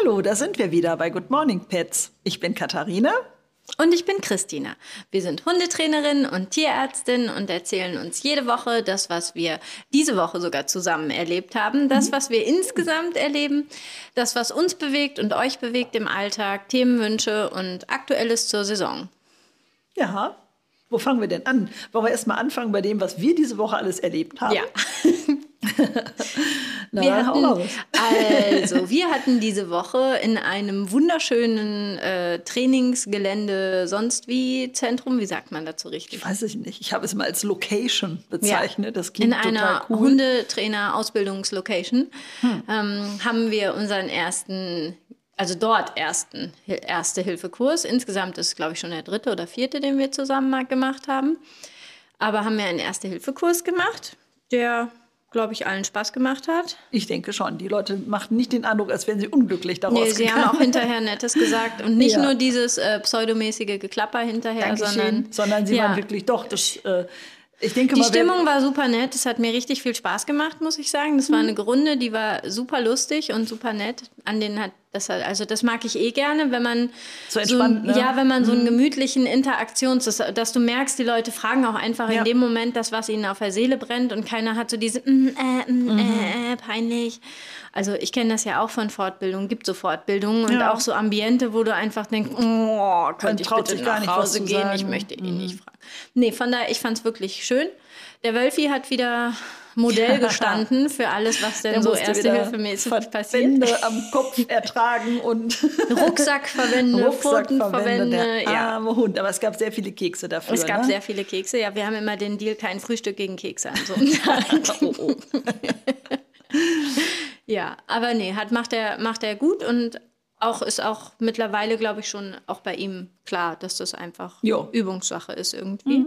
Hallo, da sind wir wieder bei Good Morning Pets. Ich bin Katharina. Und ich bin Christina. Wir sind Hundetrainerin und Tierärztin und erzählen uns jede Woche das, was wir diese Woche sogar zusammen erlebt haben, das, was wir insgesamt erleben, das, was uns bewegt und euch bewegt im Alltag, Themenwünsche und Aktuelles zur Saison. Ja, wo fangen wir denn an? Wollen wir erst mal anfangen bei dem, was wir diese Woche alles erlebt haben? Ja. Na, wir hatten diese Woche in einem wunderschönen Trainingsgelände, sonst wie Zentrum, wie sagt man dazu richtig? Ich weiß es nicht. Ich habe es mal als Location bezeichnet. Das klingt total cool. In einer Hundetrainer-Ausbildungslocation haben wir unseren ersten Erste-Hilfe-Kurs. Insgesamt ist es, glaube ich, schon der 3. oder 4., den wir zusammen mal gemacht haben. Aber haben wir einen Erste-Hilfe-Kurs gemacht, der, glaube ich, allen Spaß gemacht hat. Ich denke schon. Die Leute machten nicht den Eindruck, als wären sie unglücklich daraus gegangen. Sie haben auch hinterher Nettes gesagt. Und nicht nur dieses pseudomäßige Geklapper hinterher, sondern sie waren wirklich doch das... Ich denke die Stimmung war super nett. Es hat mir richtig viel Spaß gemacht, muss ich sagen. Das war eine Runde, die war super lustig und super nett. Das mag ich gerne, wenn man so entspannt, wenn man so einen gemütlichen dass du merkst, die Leute fragen auch einfach in dem Moment das, was ihnen auf der Seele brennt und keiner hat so diese peinlich. Also ich kenne das ja auch von Fortbildungen, gibt so Fortbildungen und auch so Ambiente, wo du einfach denkst, könnte ich bitte nach Hause gehen, ich möchte ihn nicht fragen. Nee, von daher, ich fand es wirklich schön. Der Wölfi hat wieder Modell gestanden für alles, was denn so erste-hilfemäßig passiert. Verbände am Kopf ertragen und Rucksackverbände, Pfotenverbände. Der arme Hund, aber es gab sehr viele Kekse dafür. Es gab sehr viele Kekse, ja. Wir haben immer den Deal, kein Frühstück gegen Kekse an so einem Tag. Ja, aber nee, macht er gut und ist auch mittlerweile, glaube ich, schon auch bei ihm klar, dass das einfach Übungssache ist irgendwie.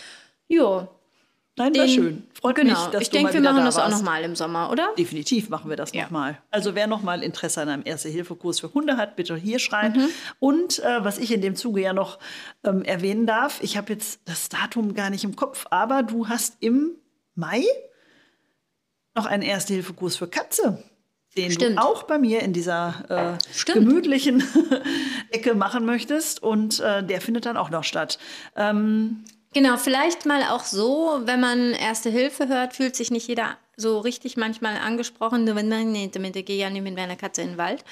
Jo. Nein, war schön. Freut mich, dass du mal wieder da warst. Ich denke, wir machen das auch nochmal im Sommer, oder? Definitiv machen wir das nochmal. Also wer nochmal Interesse an einem Erste-Hilfe-Kurs für Hunde hat, bitte hier schreiben. Und was ich in dem Zuge ja noch erwähnen darf, ich habe jetzt das Datum gar nicht im Kopf, aber du hast im Mai noch einen Erste-Hilfe-Kurs für Katze, den du auch bei mir in dieser gemütlichen Ecke machen möchtest. Und der findet dann auch noch statt. Genau, vielleicht mal auch so, wenn man Erste Hilfe hört, fühlt sich nicht jeder so richtig manchmal angesprochen. Ich gehe ja nicht mit meiner Katze in den Wald.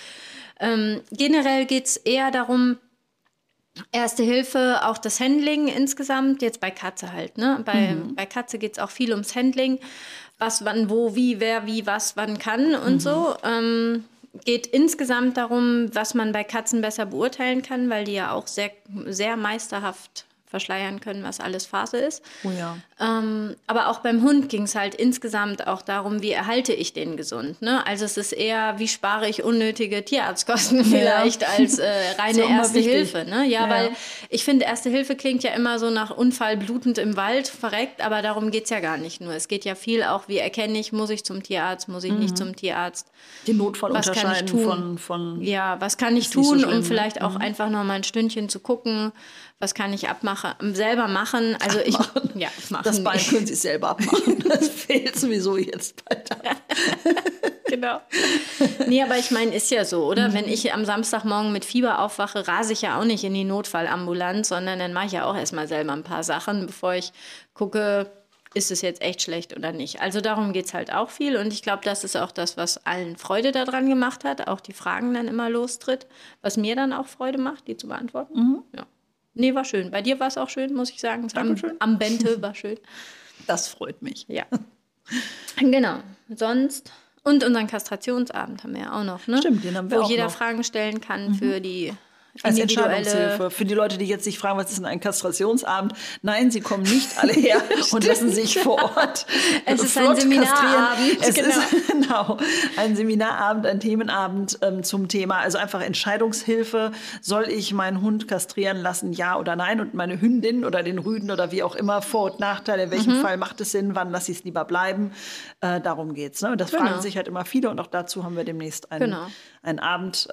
Generell geht es eher darum, Erste Hilfe, auch das Handling insgesamt, jetzt bei Katze halt. Ne? Bei Katze geht es auch viel ums Handling, was, wann, wo, wie, wer, wie, was, wann kann und so. Geht insgesamt darum, was man bei Katzen besser beurteilen kann, weil die ja auch sehr, sehr meisterhaft verschleiern können, was alles Phase ist. Oh ja. Aber auch beim Hund ging es halt insgesamt auch darum, wie erhalte ich den gesund. Ne? Also es ist eher, wie spare ich unnötige Tierarztkosten vielleicht als reine Erste Hilfe. Ne? Ja, weil ich finde, Erste Hilfe klingt ja immer so nach Unfall, blutend im Wald, verreckt, aber darum geht es ja gar nicht nur. Es geht ja viel auch, wie erkenne ich, muss ich zum Tierarzt, muss ich nicht zum Tierarzt. Den Notfall unterscheiden von ja, was kann ich tun, um vielleicht auch einfach noch mal ein Stündchen zu gucken, was kann ich selber machen. Also das Bein können Sie selber abmachen. Das fehlt sowieso jetzt bald ab. Genau. Nee, aber ich meine, ist ja so, oder? Wenn ich am Samstagmorgen mit Fieber aufwache, rase ich ja auch nicht in die Notfallambulanz, sondern dann mache ich ja auch erstmal selber ein paar Sachen, bevor ich gucke, ist es jetzt echt schlecht oder nicht. Also darum geht es halt auch viel. Und ich glaube, das ist auch das, was allen Freude daran gemacht hat, auch die Fragen dann immer lostritt, was mir dann auch Freude macht, die zu beantworten. Ja. Nee, war schön. Bei dir war es auch schön, muss ich sagen. Am Bente war schön. Das freut mich. Ja. Genau. Sonst. Und unseren Kastrationsabend haben wir ja auch noch, ne? Stimmt, den haben wir auch noch. Wo jeder Fragen stellen kann für die als Entscheidungshilfe. Für die Leute, die jetzt sich fragen, was ist denn ein Kastrationsabend? Nein, sie kommen nicht alle her und lassen sich vor Ort es ist ein Seminarabend. Es ist ein Seminarabend, ein Themenabend zum Thema, also einfach Entscheidungshilfe. Soll ich meinen Hund kastrieren lassen, ja oder nein? Und meine Hündin oder den Rüden oder wie auch immer, Vor- und Nachteile, in welchem Fall macht es Sinn, wann lasse ich es lieber bleiben? Darum geht's. Ne? Und das fragen sich halt immer viele und auch dazu haben wir demnächst einen Abend.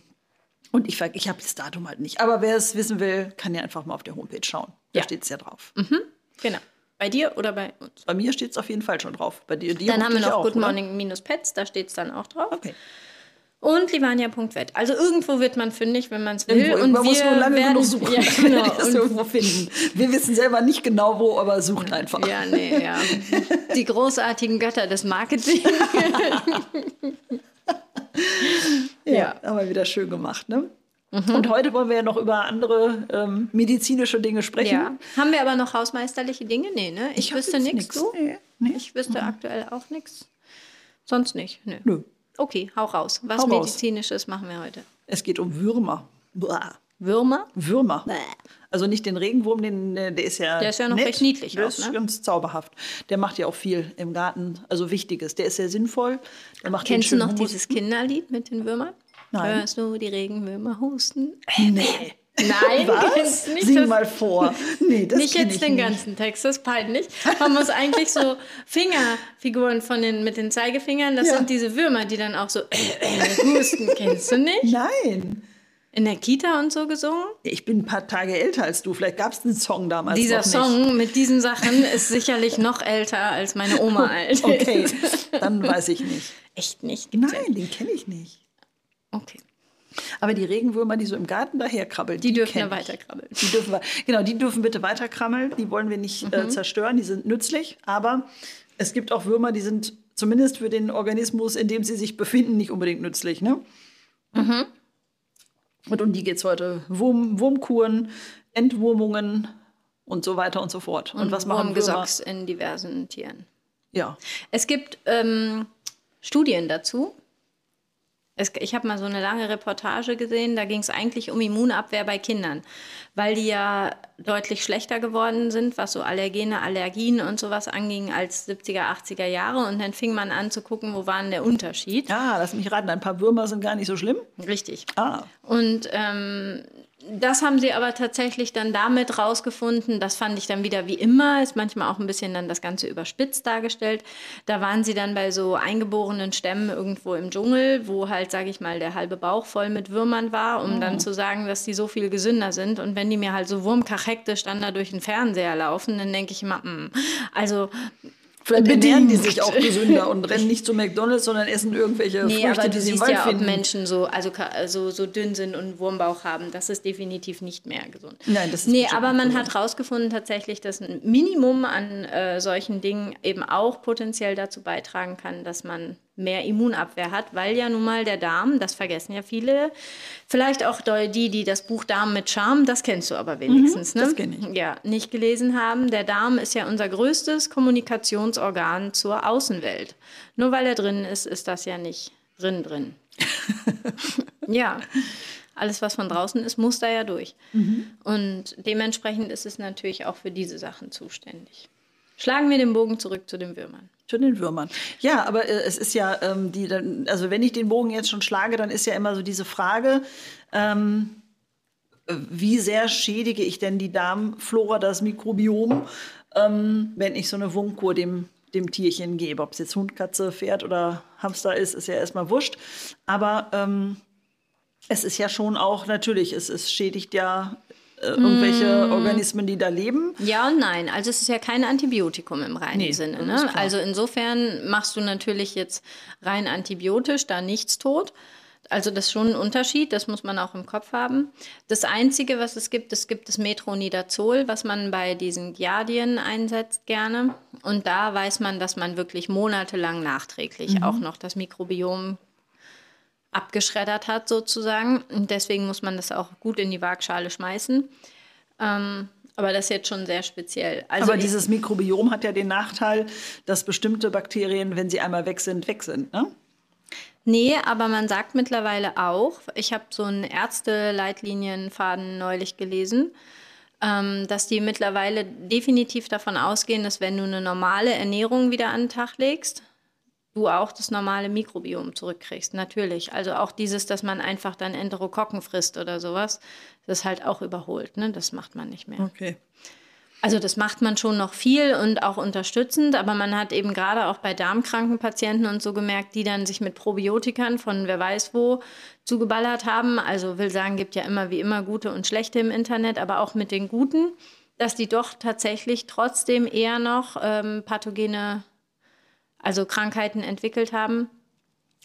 Und ich habe das Datum halt nicht. Aber wer es wissen will, kann ja einfach mal auf der Homepage schauen. Da steht es ja drauf. Genau. Bei dir oder bei uns? Bei mir steht es auf jeden Fall schon drauf. Bei dir dann haben wir noch Good Morning-Pets, da steht es dann auch drauf. Okay. Und livania.vet. Also irgendwo wird man fündig, wenn man es will. Irgendwo, und man muss nur lange werden, genug suchen, ja, genau. dann es irgendwo finden. Wir wissen selber nicht genau wo, aber sucht einfach. Ja, nee, ja. Die großartigen Götter des Marketing. Ja, haben wir wieder schön gemacht, ne? Und heute wollen wir ja noch über andere medizinische Dinge sprechen. Ja. Haben wir aber noch hausmeisterliche Dinge? Nee, ne? Ich hab wüsste jetzt nichts. nix. Du? Nee. Ich wüsste aktuell auch nichts. Sonst nicht. Nö. Nö. Okay, hau raus. Was Hau raus. Medizinisches machen wir heute? Es geht um Würmer. Buah. Würmer? Würmer. Also nicht den Regenwurm, der ist ja noch nett. recht niedlich Der auch, ist ne? ganz zauberhaft. Der macht ja auch viel im Garten, also Wichtiges. Der ist sehr sinnvoll. Der macht Kennst du den noch schönen Humus. dieses Kinderlied mit den Würmern? Nein. Hörst du die Regenwürmer husten? Nee. Nein, Was? kennst du nicht Sing das- mal vor. Nee, das Nicht kenn jetzt ich den nicht. ganzen Text, das ist peinlich. Man muss eigentlich so Fingerfiguren mit den Zeigefingern, das Ja. sind diese Würmer, die dann auch so husten. Kennst du nicht? Nein. In der Kita und so gesungen? Ich bin ein paar Tage älter als du. Vielleicht gab es einen Song damals Dieser noch nicht. Song mit diesen Sachen ist sicherlich noch älter als meine Oma alt. Okay, dann weiß ich nicht. Echt nicht? Gibt's Nein, den kenne ich nicht. Ja. Okay. Aber die Regenwürmer, die so im Garten daherkrabbeln, Die dürfen kenn ja ich. weiterkrabbeln. Die dürfen bitte weiterkrabbeln. Die wollen wir nicht zerstören. Die sind nützlich. Aber es gibt auch Würmer, die sind zumindest für den Organismus, in dem sie sich befinden, nicht unbedingt nützlich. Ne? Und um die geht es heute. Wurmkuren, Entwurmungen und so weiter und so fort. Und was machen Würmer? Wurmgesocks in diversen Tieren. Ja. Es gibt Studien dazu. Ich habe mal so eine lange Reportage gesehen, da ging es eigentlich um Immunabwehr bei Kindern, weil die ja deutlich schlechter geworden sind, was so Allergene, Allergien und sowas anging als 70er, 80er Jahre. Und dann fing man an zu gucken, wo war denn der Unterschied. Ja, lass mich raten, ein paar Würmer sind gar nicht so schlimm. Richtig. Ah, Und das haben sie aber tatsächlich dann damit rausgefunden. Das fand ich dann wieder wie immer, ist manchmal auch ein bisschen dann das Ganze überspitzt dargestellt. Da waren sie dann bei so eingeborenen Stämmen irgendwo im Dschungel, wo halt, sage ich mal, der halbe Bauch voll mit Würmern war, um dann zu sagen, dass die so viel gesünder sind. Und wenn die mir halt so wurmkachektisch dann da durch den Fernseher laufen, dann denke ich immer, also vielleicht ernähren die bedingt. sich auch gesünder und rennen nicht zu McDonald's, sondern essen irgendwelche Nee, Früchte, aber die du sie im siehst Wald ja, ob finden. Menschen so dünn sind und einen Wurmbauch haben. Das ist definitiv nicht mehr gesund. Nein, das ist Nee, bestimmt aber nicht man gesund. hat herausgefunden tatsächlich, dass ein Minimum an solchen Dingen eben auch potenziell dazu beitragen kann, dass man mehr Immunabwehr hat, weil ja nun mal der Darm, das vergessen ja viele, vielleicht auch die das Buch Darm mit Charme, das kennst du aber wenigstens, ne? das kenn ich. Ja, nicht gelesen haben. Der Darm ist ja unser größtes Kommunikationsorgan zur Außenwelt. Nur weil er drin ist, ist das ja nicht drin. Ja, alles, was von draußen ist, muss da ja durch. Und dementsprechend ist es natürlich auch für diese Sachen zuständig. Schlagen wir den Bogen zurück zu den Würmern. Zu den Würmern. Ja, aber es ist ja, also wenn ich den Bogen jetzt schon schlage, dann ist ja immer so diese Frage, wie sehr schädige ich denn die Darmflora, das Mikrobiom, wenn ich so eine Wurmkur dem Tierchen gebe. Ob es jetzt Hund, Katze, Pferd oder Hamster ist ja erstmal wurscht. Aber es ist ja schon auch, natürlich, es schädigt ja irgendwelche Organismen, die da leben. Ja und nein. Also es ist ja kein Antibiotikum im reinen Nee, Sinne. das Ne? ist klar. Also insofern machst du natürlich jetzt rein antibiotisch da nichts tot. Also das ist schon ein Unterschied, das muss man auch im Kopf haben. Das Einzige, was es gibt das Metronidazol, was man bei diesen Giardien einsetzt gerne. Und da weiß man, dass man wirklich monatelang nachträglich auch noch das Mikrobiom abgeschreddert hat sozusagen. Und deswegen muss man das auch gut in die Waagschale schmeißen. Aber das ist jetzt schon sehr speziell. Also Aber dieses Mikrobiom hat ja den Nachteil, dass bestimmte Bakterien, wenn sie einmal weg sind, ne? Nee, aber man sagt mittlerweile auch, ich habe so einen Ärzte-Leitlinienfaden neulich gelesen, dass die mittlerweile definitiv davon ausgehen, dass wenn du eine normale Ernährung wieder an den Tag legst, du auch das normale Mikrobiom zurückkriegst. Natürlich. Also auch dieses, dass man einfach dann Enterokokken frisst oder sowas, das ist halt auch überholt. Ne? Das macht man nicht mehr. Okay. Also das macht man schon noch viel und auch unterstützend, aber man hat eben gerade auch bei darmkranken Patienten und so gemerkt, die dann sich mit Probiotikern von wer weiß wo zugeballert haben. Also will sagen, gibt ja immer wie immer gute und schlechte im Internet, aber auch mit den guten, dass die doch tatsächlich trotzdem eher noch pathogene, also Krankheiten entwickelt haben.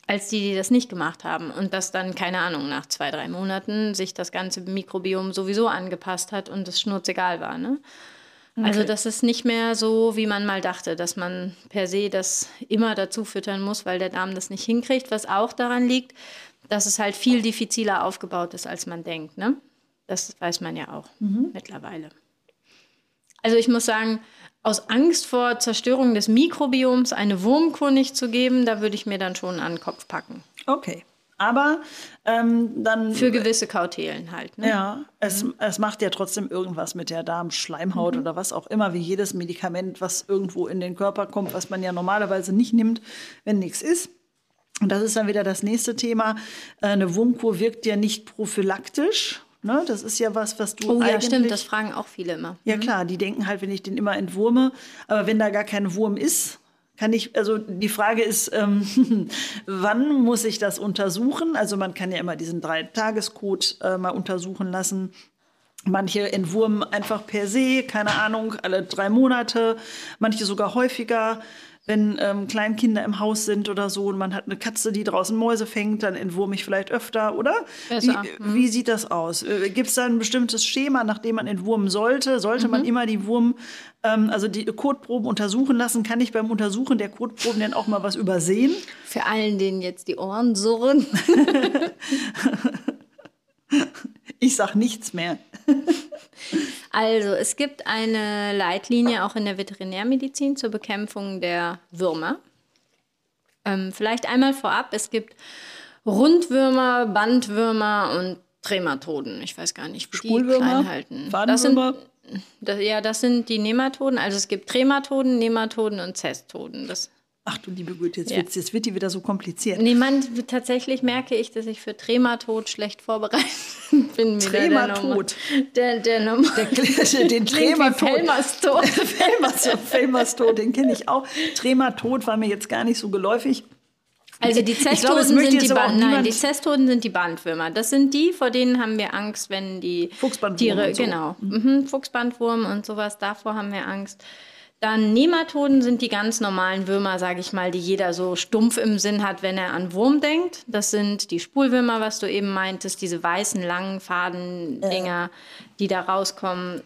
als die das nicht gemacht haben. Und dass dann, keine Ahnung, nach 2, 3 Monaten sich das ganze Mikrobiom sowieso angepasst hat und es schnurzegal war. Ne? Okay. Also das ist nicht mehr so, wie man mal dachte, dass man per se das immer dazu füttern muss, weil der Darm das nicht hinkriegt. Was auch daran liegt, dass es halt viel diffiziler aufgebaut ist, als man denkt. Ne? Das weiß man ja auch mittlerweile. Also ich muss sagen, aus Angst vor Zerstörung des Mikrobioms eine Wurmkur nicht zu geben, da würde ich mir dann schon an den Kopf packen. Okay, aber dann... Für gewisse Kautelen halt. Ne? Ja, es macht ja trotzdem irgendwas mit der Darmschleimhaut oder was auch immer, wie jedes Medikament, was irgendwo in den Körper kommt, was man ja normalerweise nicht nimmt, wenn nichts ist. Und das ist dann wieder das nächste Thema. Eine Wurmkur wirkt ja nicht prophylaktisch. Ne, das ist ja was du eigentlich... Oh ja, stimmt, das fragen auch viele immer. Ja klar, die denken halt, wenn ich den immer entwurme, aber wenn da gar kein Wurm ist, also die Frage ist, wann muss ich das untersuchen? Also man kann ja immer diesen 3-Tages-Code mal untersuchen lassen. Manche entwurmen einfach per se, keine Ahnung, alle 3 Monate, manche sogar häufiger. Wenn Kleinkinder im Haus sind oder so und man hat eine Katze, die draußen Mäuse fängt, dann entwurme ich vielleicht öfter, oder? Wie sieht das aus? Gibt es da ein bestimmtes Schema, nach dem man entwurmen sollte? Sollte man immer die also die Kotproben untersuchen lassen? Kann ich beim Untersuchen der Kotproben denn auch mal was übersehen? Für allen, denen jetzt die Ohren surren. Ich sag nichts mehr. Also, es gibt eine Leitlinie auch in der Veterinärmedizin zur Bekämpfung der Würmer. Vielleicht einmal vorab, es gibt Rundwürmer, Bandwürmer und Trematoden. Ich weiß gar nicht, wie die klein halten. Das sind die Nematoden. Also es gibt Trematoden, Nematoden und Zestoden. Ach du liebe Güte, jetzt wird die wieder so kompliziert. Nee, tatsächlich merke ich, dass ich für Trematod schlecht vorbereitet bin. Trematod? Den Trematod. Felmastod, den kenne ich auch. Trematod war mir jetzt gar nicht so geläufig. Also die Zestoden sind die Bandwürmer. Das sind die, vor denen haben wir Angst, wenn die Tiere, so. Genau, Fuchsbandwurm und sowas, davor haben wir Angst. Dann Nematoden sind die ganz normalen Würmer, sage ich mal, die jeder so stumpf im Sinn hat, wenn er an Wurm denkt. Das sind die Spulwürmer, was du eben meintest, diese weißen, langen Fadendinger, die da rauskommen.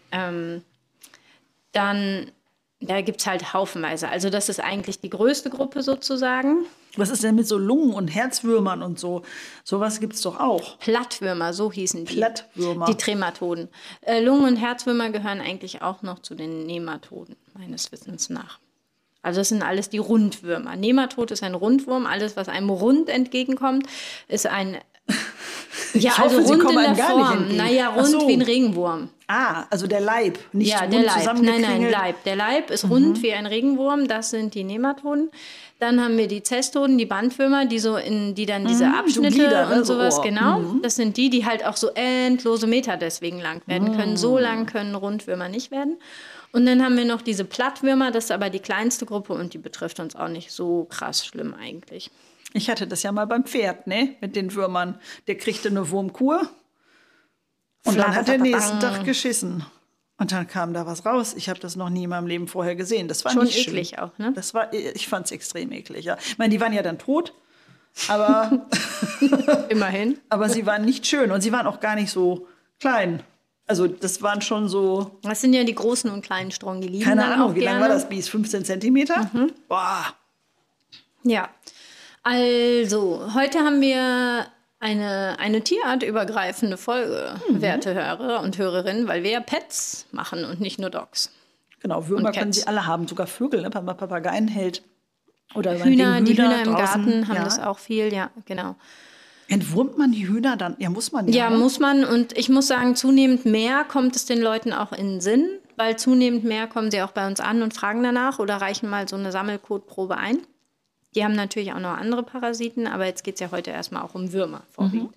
Dann, da gibt es halt haufenweise. Also das ist eigentlich die größte Gruppe sozusagen. Was ist denn mit so Lungen- und Herzwürmern und so? Sowas gibt es doch auch. Plattwürmer, so hießen die. Plattwürmer. Die Trematoden. Lungen- und Herzwürmer gehören eigentlich auch noch zu den Nematoden, meines Wissens nach. Also das sind alles die Rundwürmer. Nematod ist ein Rundwurm. Alles, was einem rund entgegenkommt, ist ein... Ja, ich hoffe, also rund Sie kommen in der einem gar Form. nicht entgegen. Naja, rund wie ein Regenwurm. Ah, also der Leib, nicht ja, rund der Leib. zusammengekringelt. Nein, Leib. Der Leib ist rund wie ein Regenwurm. Das sind die Nematoden. Dann haben wir die Zestoden, die Bandwürmer, die dann diese Abschnitte Glieder, und sowas, Ohr. genau. Das sind die halt auch so endlose Meter deswegen lang werden können. So lang können Rundwürmer nicht werden. Und dann haben wir noch diese Plattwürmer, das ist aber die kleinste Gruppe und die betrifft uns auch nicht so krass schlimm eigentlich. Ich hatte das ja mal beim Pferd, ne? Mit den Würmern. Der kriegte eine Wurmkur und dann hat er nächsten Tag geschissen. Und dann kam da was raus. Ich habe das noch nie in meinem Leben vorher gesehen. Das war schon nicht eklig schön. Auch, ne? Ich fand es extrem eklig, ja. Ich meine, die waren ja dann tot, aber immerhin. Aber sie waren nicht schön und sie waren auch gar nicht so klein. Also das waren schon so... Das sind ja die großen und kleinen Strongeliden. Keine Ahnung, wie lang war das Biest? 15 Zentimeter? Boah. Ja, also heute haben wir eine tierartübergreifende Folge, werte Hörer und Hörerinnen, weil wir ja Pets machen und nicht nur Dogs. Genau, Würmer können sie alle haben, sogar Vögel, ne? Wenn man Papageien hält. Oder die Hühner im draußen. Garten haben das auch viel, ja, genau. Entwurmt man die Hühner dann? Ja, muss man ja. Ja, muss man. Und ich muss sagen, zunehmend mehr kommt es den Leuten auch in den Sinn, weil zunehmend mehr kommen sie auch bei uns an und fragen danach oder reichen mal so eine Sammelkotprobe ein. Die haben natürlich auch noch andere Parasiten, aber jetzt geht es ja heute erstmal auch um Würmer vorwiegend.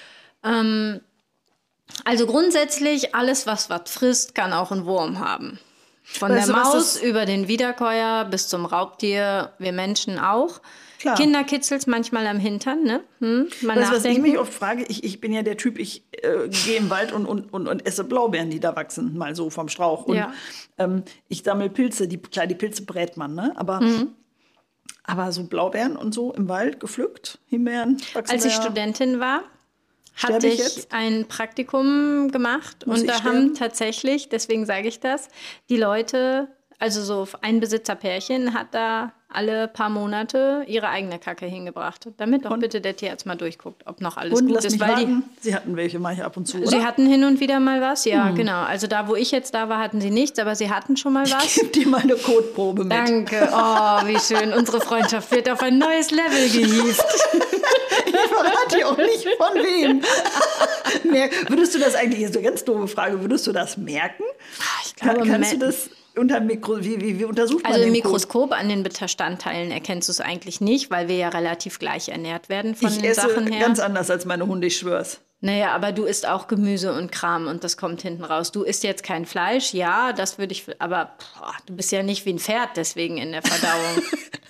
Also grundsätzlich, alles, was frisst, kann auch einen Wurm haben. Von der Maus über den Wiederkäuer bis zum Raubtier, wir Menschen auch. Klar. Kinder kitzelt's manchmal am Hintern, ne? Was ich mich oft frage, ich bin ja der Typ, ich gehe im Wald und esse Blaubeeren, die da wachsen, mal so vom Strauch. Und ich sammle Pilze, die Pilze brät man, ne? Aber Aber so Blaubeeren und so im Wald gepflückt, Himbeeren, wachsen Als ich ja. Studentin war, hatte Sterbe ich ich jetzt? ein Praktikum gemacht Muss und ich da sterben? haben tatsächlich, deswegen sage ich das, die Leute, also so ein Besitzerpärchen hat da alle paar Monate ihre eigene Kacke hingebracht, damit doch bitte der Tierarzt mal durchguckt, ob noch alles Und gut lass ist, mich weil die raten, Sie hatten welche manche ab und zu, Sie oder? hatten hin und wieder mal was, ja, genau. Also da, wo ich jetzt da war, hatten sie nichts, aber sie hatten schon mal was. Gib dir mal eine Kotprobe mit. Danke, oh, wie schön. Unsere Freundschaft wird auf ein neues Level gehievt. Ich verrate dir auch nicht von wem. Würdest du das eigentlich, ist eine ganz doofe Frage, würdest du das merken? Ich glaube, Kannst du das unter wie untersucht man also im den Kot? Mikroskop an den Bestandteilen erkennst du es eigentlich nicht, weil wir ja relativ gleich ernährt werden von Ich den esse Sachen her. ganz anders als meine Hunde, ich schwör's. Naja, aber du isst auch Gemüse und Kram und das kommt hinten raus. Du isst jetzt kein Fleisch, ja, das würde ich, aber du bist ja nicht wie ein Pferd deswegen in der Verdauung.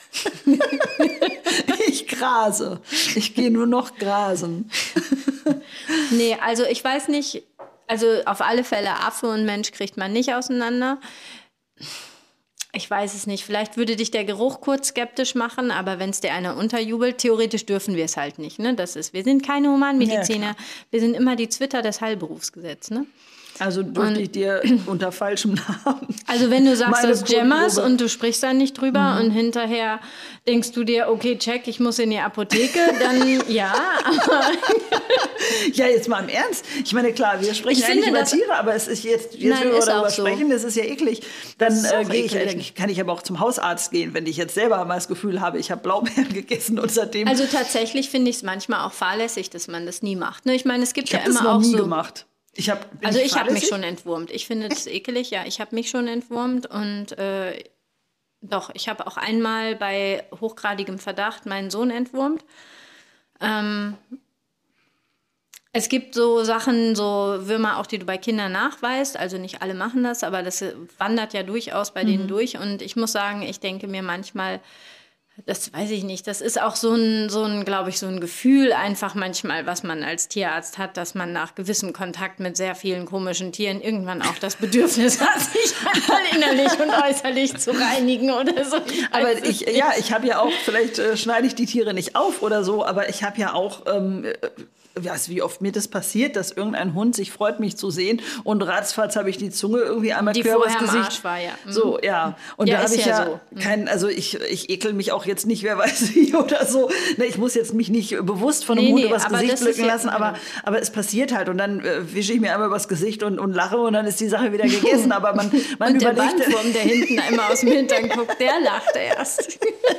Ich grase. Ich gehe nur noch grasen. Nee, also ich weiß nicht, also auf alle Fälle Affe und Mensch kriegt man nicht auseinander. Ich weiß es nicht. Vielleicht würde dich der Geruch kurz skeptisch machen, aber wenn es dir einer unterjubelt, theoretisch dürfen wir es halt nicht. Ne? Wir sind keine Humanmediziner. Ja, wir sind immer die Zwitter des Heilberufsgesetzes. Ne? Also dürfte ich dir unter falschem Namen. Also wenn du sagst, Meine das ist Jammers Kotprobe. und du sprichst da nicht drüber und hinterher denkst du dir, okay, check, ich muss in die Apotheke, dann ja. Ja, jetzt mal im Ernst. Ich meine, klar, wir sprechen Ich ja nicht finde, über das- Tiere, aber es ist jetzt Nein, wenn wir ist darüber auch so. sprechen, das ist ja eklig. Dann ist auch gehe ich, eklig. kann ich aber auch zum Hausarzt gehen, wenn ich jetzt selber mal das Gefühl habe, ich habe Blaubeeren gegessen und seitdem. Also tatsächlich finde ich es manchmal auch fahrlässig, dass man das nie macht. Ne? Ich meine, es gibt ich ja habe das immer noch auch nie so. gemacht. Ich habe mich schon entwurmt. Ich finde es ekelig, ja. Ich habe mich schon entwurmt und doch, ich habe auch einmal bei hochgradigem Verdacht meinen Sohn entwurmt. Es gibt so Sachen, so Würmer auch, die du bei Kindern nachweist. Also nicht alle machen das, aber das wandert ja durchaus bei denen durch. Und ich muss sagen, ich denke mir manchmal, das weiß ich nicht, das ist auch so ein, glaube ich, so ein Gefühl einfach manchmal, was man als Tierarzt hat, dass man nach gewissem Kontakt mit sehr vielen komischen Tieren irgendwann auch das Bedürfnis hat, sich einmal innerlich und äußerlich zu reinigen oder so. Aber ich habe ja auch, vielleicht schneide ich die Tiere nicht auf oder so, aber ich habe ja auch, wie oft mir das passiert, dass irgendein Hund sich freut, mich zu sehen und ratzfatz habe ich die Zunge irgendwie einmal Die quer übers vorher am Gesicht. Arsch war, ja. Mhm. So, ja. Und Ja, da habe ist ich ja ja so. also ich ekel mich auch jetzt nicht, wer weiß wie oder so. Ne, ich muss jetzt mich nicht bewusst von einem Nee, Hund nee, übers aber Gesicht das ist blicken ja- lassen, aber es passiert halt und dann wische ich mir einmal übers Gesicht und lache und dann ist die Sache wieder gegessen. Aber man Und der überlegt. Bandwurm, der hinten da immer aus dem Hintern guckt, der lacht erst.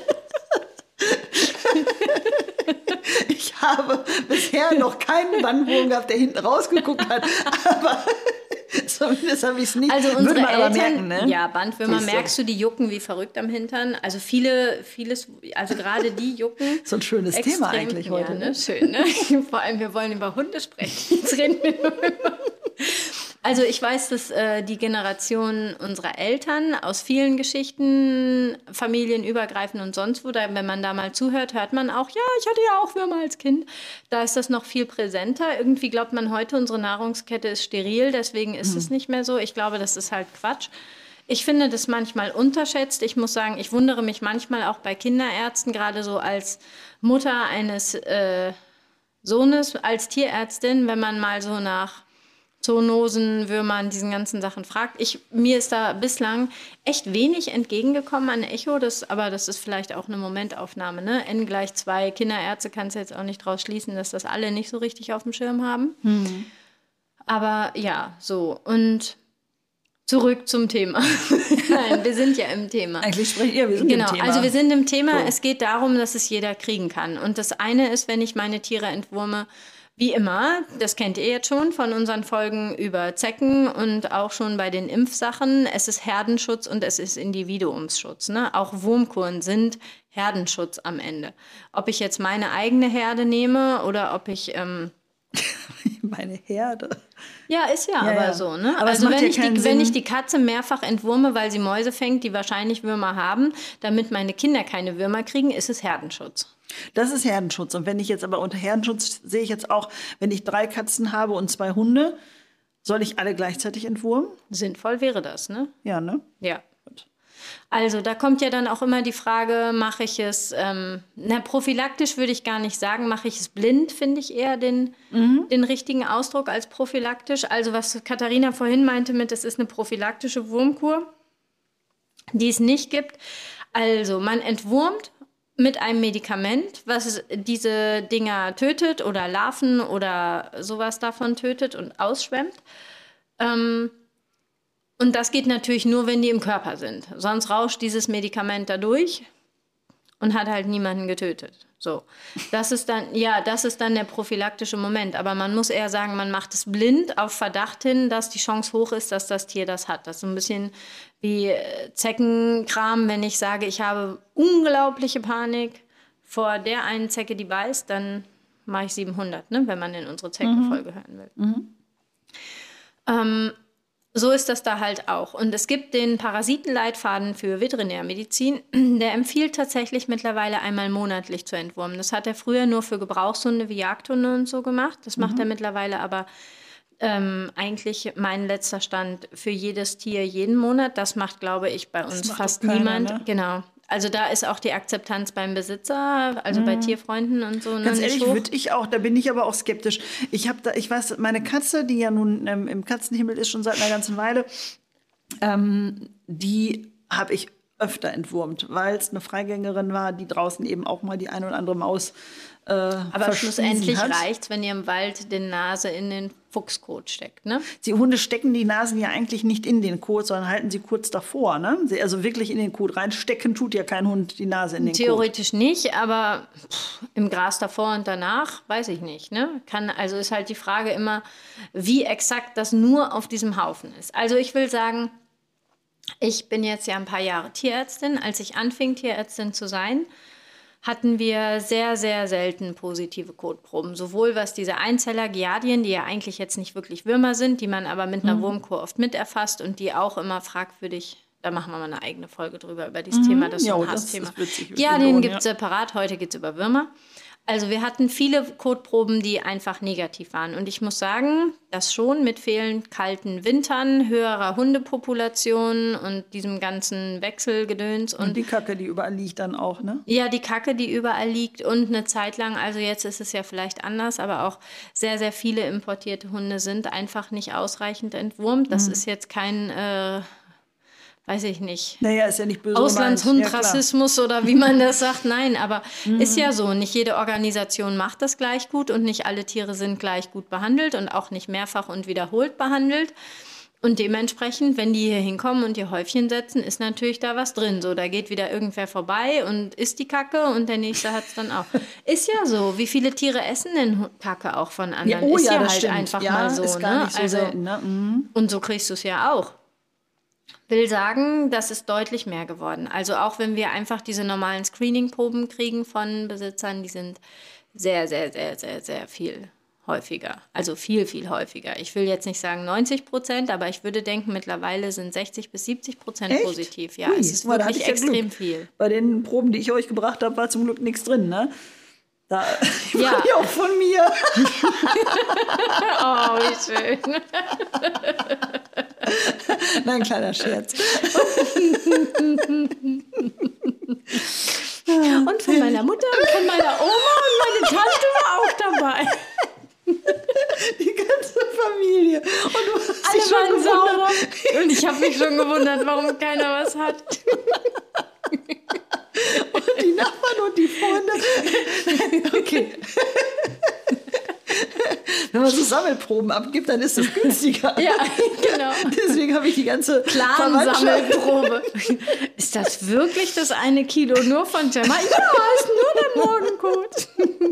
Ich habe bisher noch keinen Bandwurm gehabt, der hinten rausgeguckt hat, aber zumindest habe ich es nicht. Also Würde unsere man aber Eltern, merken, ne? ja, Bandwürmer, Siehst du. merkst du, die jucken wie verrückt am Hintern. Also vieles, also gerade die jucken. So ein schönes Thema eigentlich heute. Ja, ne? Schön, ne? Vor allem, wir wollen über Hunde sprechen. Jetzt reden wir nur über. Also ich weiß, dass die Generation unserer Eltern aus vielen Geschichten, familienübergreifend und sonst wo, wenn man da mal zuhört, hört man auch, ja, ich hatte ja auch Würmer als Kind. Da ist das noch viel präsenter. Irgendwie glaubt man heute, unsere Nahrungskette ist steril, deswegen ist es nicht mehr so. Ich glaube, das ist halt Quatsch. Ich finde das manchmal unterschätzt. Ich muss sagen, ich wundere mich manchmal auch bei Kinderärzten, gerade so als Mutter eines Sohnes, als Tierärztin, wenn man mal so nach Zoonosen, Würmern, diesen ganzen Sachen fragt. Mir ist da bislang echt wenig entgegengekommen an Echo, aber das ist vielleicht auch eine Momentaufnahme. Ne? N=2 Kinderärzte, kannst du jetzt auch nicht draus schließen, dass das alle nicht so richtig auf dem Schirm haben. Aber ja, so. Und zurück zum Thema. Nein, wir sind ja im Thema. Eigentlich sprechen wir sind Genau, im Thema. also wir sind im Thema. So. Es geht darum, dass es jeder kriegen kann. Und das eine ist, wenn ich meine Tiere entwurme, wie immer, das kennt ihr jetzt schon von unseren Folgen über Zecken und auch schon bei den Impfsachen. Es ist Herdenschutz und es ist Individuumsschutz. Ne? Auch Wurmkuren sind Herdenschutz am Ende. Ob ich jetzt meine eigene Herde nehme oder ob ich... Meine Herde. Ja, ist ja, aber ja. so. Ne? Aber es also macht wenn, ja ich keinen wenn Sinn. ich die Katze mehrfach entwurme, weil sie Mäuse fängt, die wahrscheinlich Würmer haben, damit meine Kinder keine Würmer kriegen, ist es Herdenschutz. Das ist Herdenschutz. Und wenn ich jetzt aber unter Herdenschutz sehe ich jetzt auch, wenn ich 3 Katzen habe und 2 Hunde, soll ich alle gleichzeitig entwurmen? Sinnvoll wäre das, ne? Ja, ne? Ja. Gut. Also da kommt ja dann auch immer die Frage, mache ich es, prophylaktisch würde ich gar nicht sagen, mache ich es blind, finde ich eher den richtigen Ausdruck als prophylaktisch. Also was Katharina vorhin meinte mit, es ist eine prophylaktische Wurmkur, die es nicht gibt. Also man entwurmt mit einem Medikament, was diese Dinger tötet oder Larven oder sowas davon tötet und ausschwemmt. Und das geht natürlich nur, wenn die im Körper sind. Sonst rauscht dieses Medikament da durch und hat halt niemanden getötet. So, das ist dann der prophylaktische Moment. Aber man muss eher sagen, man macht es blind auf Verdacht hin, dass die Chance hoch ist, dass das Tier das hat. Das ist so ein bisschen wie Zeckenkram. Wenn ich sage, ich habe unglaubliche Panik vor der einen Zecke, die beißt, dann mache ich 700, ne, wenn man in unsere Zeckenfolge hören will. So ist das da halt auch. Und es gibt den Parasitenleitfaden für Veterinärmedizin, der empfiehlt tatsächlich mittlerweile einmal monatlich zu entwurmen. Das hat er früher nur für Gebrauchshunde wie Jagdhunde und so gemacht. Das macht er mittlerweile aber eigentlich mein letzter Stand für jedes Tier jeden Monat. Das macht, glaube ich, bei uns fast niemand. Ne? Genau. Also da ist auch die Akzeptanz beim Besitzer, also bei Tierfreunden und so. Ganz ehrlich, würde ich auch, da bin ich aber auch skeptisch. Ich weiß, meine Katze, die ja nun im Katzenhimmel ist schon seit einer ganzen Weile, die habe ich öfter entwurmt, weil es eine Freigängerin war, die draußen eben auch mal die ein oder andere Maus aber schlussendlich reicht es, wenn ihr im Wald die Nase in den Fuchskot steckt, ne? Die Hunde stecken die Nasen ja eigentlich nicht in den Kot, sondern halten sie kurz davor, ne? Also wirklich in den Kot reinstecken tut ja kein Hund die Nase in den Kot. Theoretisch nicht, aber im Gras davor und danach, weiß ich nicht, ne? Also ist halt die Frage immer, wie exakt das nur auf diesem Haufen ist. Also ich will sagen, ich bin jetzt ja ein paar Jahre Tierärztin. Als ich anfing, Tierärztin zu sein, hatten wir sehr, sehr selten positive Kotproben. Sowohl was diese Einzeller, Giardien, die ja eigentlich jetzt nicht wirklich Würmer sind, die man aber mit einer Wurmkur oft miterfasst und die auch immer fragwürdig, da machen wir mal eine eigene Folge drüber, über dieses Thema, das ist so ein Hassthema. Giardien gibt es separat, heute geht es über Würmer. Also wir hatten viele Kotproben, die einfach negativ waren. Und ich muss sagen, das schon mit fehlend kalten Wintern, höherer Hundepopulation und diesem ganzen Wechselgedöns. Und die Kacke, die überall liegt dann auch, ne? Ja, die Kacke, die überall liegt. Und eine Zeit lang, also jetzt ist es ja vielleicht anders, aber auch sehr, sehr viele importierte Hunde sind einfach nicht ausreichend entwurmt. Das ist jetzt kein... weiß ich nicht, naja, ist ja nicht böse Auslandshundrassismus oder wie man das sagt. Nein, aber ist ja so. Nicht jede Organisation macht das gleich gut und nicht alle Tiere sind gleich gut behandelt und auch nicht mehrfach und wiederholt behandelt. Und dementsprechend, wenn die hier hinkommen und ihr Häufchen setzen, ist natürlich da was drin. So, da geht wieder irgendwer vorbei und isst die Kacke und der Nächste hat es dann auch. Ist ja so. Wie viele Tiere essen denn Kacke auch von anderen? Ja, ist ja das halt stimmt. einfach ja, mal so. Ist gar nicht so selten, ne? Und so kriegst du es ja auch. Will sagen, das ist deutlich mehr geworden. Also auch wenn wir einfach diese normalen Screening-Proben kriegen von Besitzern, die sind sehr, sehr, sehr, sehr, sehr viel häufiger. Also viel, viel häufiger. Ich will jetzt nicht sagen 90%, aber ich würde denken, mittlerweile sind 60-70% positiv. Ja, es ist wirklich extrem viel. Bei den Proben, die ich euch gebracht habe, war zum Glück nichts drin, ne? Da war die auch von mir. Oh, wie schön. Nein, kleiner Scherz. Und von meiner Mutter und von meiner Oma und meine Tante war auch dabei. Die ganze Familie. Und du hast alle waren sauber. Und ich habe mich schon gewundert, warum keiner was hat. Und die Nachbarn und die Freunde. Okay. Wenn man so Sammelproben abgibt, dann ist es günstiger. Ja, genau. Deswegen habe ich die ganze Clan-Sammelprobe. Ist das wirklich das 1 Kilo nur von Gemma? Ja, ist nur der Morgenkot.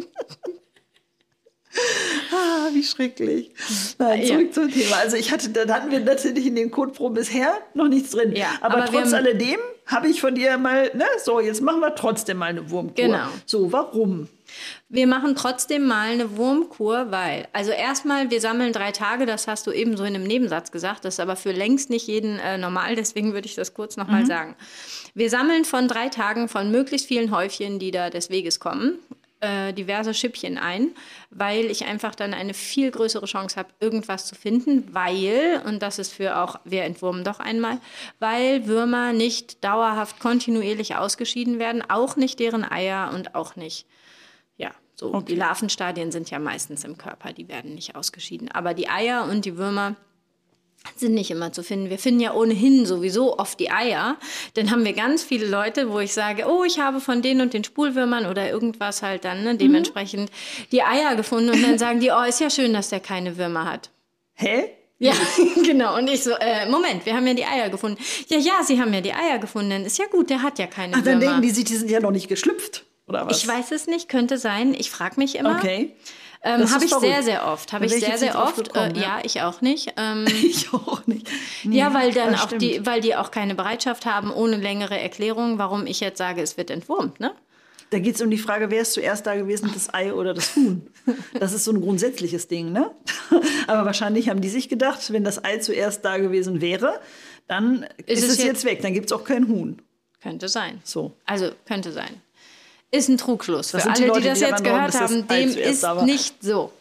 Wie schrecklich. Nein, zurück zum Thema. Also da hatten wir natürlich in den Kotproben bisher noch nichts drin. Ja, aber trotz alledem habe ich von dir mal, so, jetzt machen wir trotzdem mal eine Wurmkur. Genau. So, warum? Wir machen trotzdem mal eine Wurmkur, weil, also erstmal, wir sammeln 3 Tage, das hast du eben so in einem Nebensatz gesagt, das ist aber für längst nicht jeden normal, deswegen würde ich das kurz nochmal sagen. Wir sammeln von 3 Tagen von möglichst vielen Häufchen, die da des Weges kommen, diverse Schüppchen ein, weil ich einfach dann eine viel größere Chance habe, irgendwas zu finden, weil, und das ist für auch, wir entwurmen doch einmal, weil Würmer nicht dauerhaft kontinuierlich ausgeschieden werden, auch nicht deren Eier und auch nicht, ja, so. Okay. Die Larvenstadien sind ja meistens im Körper, die werden nicht ausgeschieden. Aber die Eier und die Würmer sind nicht immer zu finden. Wir finden ja ohnehin sowieso oft die Eier. Dann haben wir ganz viele Leute, wo ich sage, oh, ich habe von den und den Spulwürmern oder irgendwas halt dann dementsprechend die Eier gefunden. Und dann sagen die, oh, ist ja schön, dass der keine Würmer hat. Hä? Ja, genau. Und ich so, Moment, wir haben ja die Eier gefunden. Ja, Sie haben ja die Eier gefunden. Dann ist ja gut, der hat ja keine Würmer. Dann denken die sich, die sind ja noch nicht geschlüpft, oder was? Ich weiß es nicht, könnte sein. Ich frage mich immer. Okay. Habe ich sehr, sehr oft. Gekommen, ja, ich auch nicht. Ich auch nicht. Nee, ja, weil dann auch weil die auch keine Bereitschaft haben, ohne längere Erklärung, warum ich jetzt sage, es wird entwurmt, ne? Da geht es um die Frage, wer ist zuerst da gewesen, das Ei oder das Huhn? Das ist so ein grundsätzliches Ding, ne? Aber wahrscheinlich haben die sich gedacht, wenn das Ei zuerst da gewesen wäre, dann ist es jetzt weg. Dann gibt es auch kein Huhn. Könnte sein. So. Also, könnte sein. Ist ein Trugschluss. Für alle, die das jetzt gehört haben, dem ist nicht so.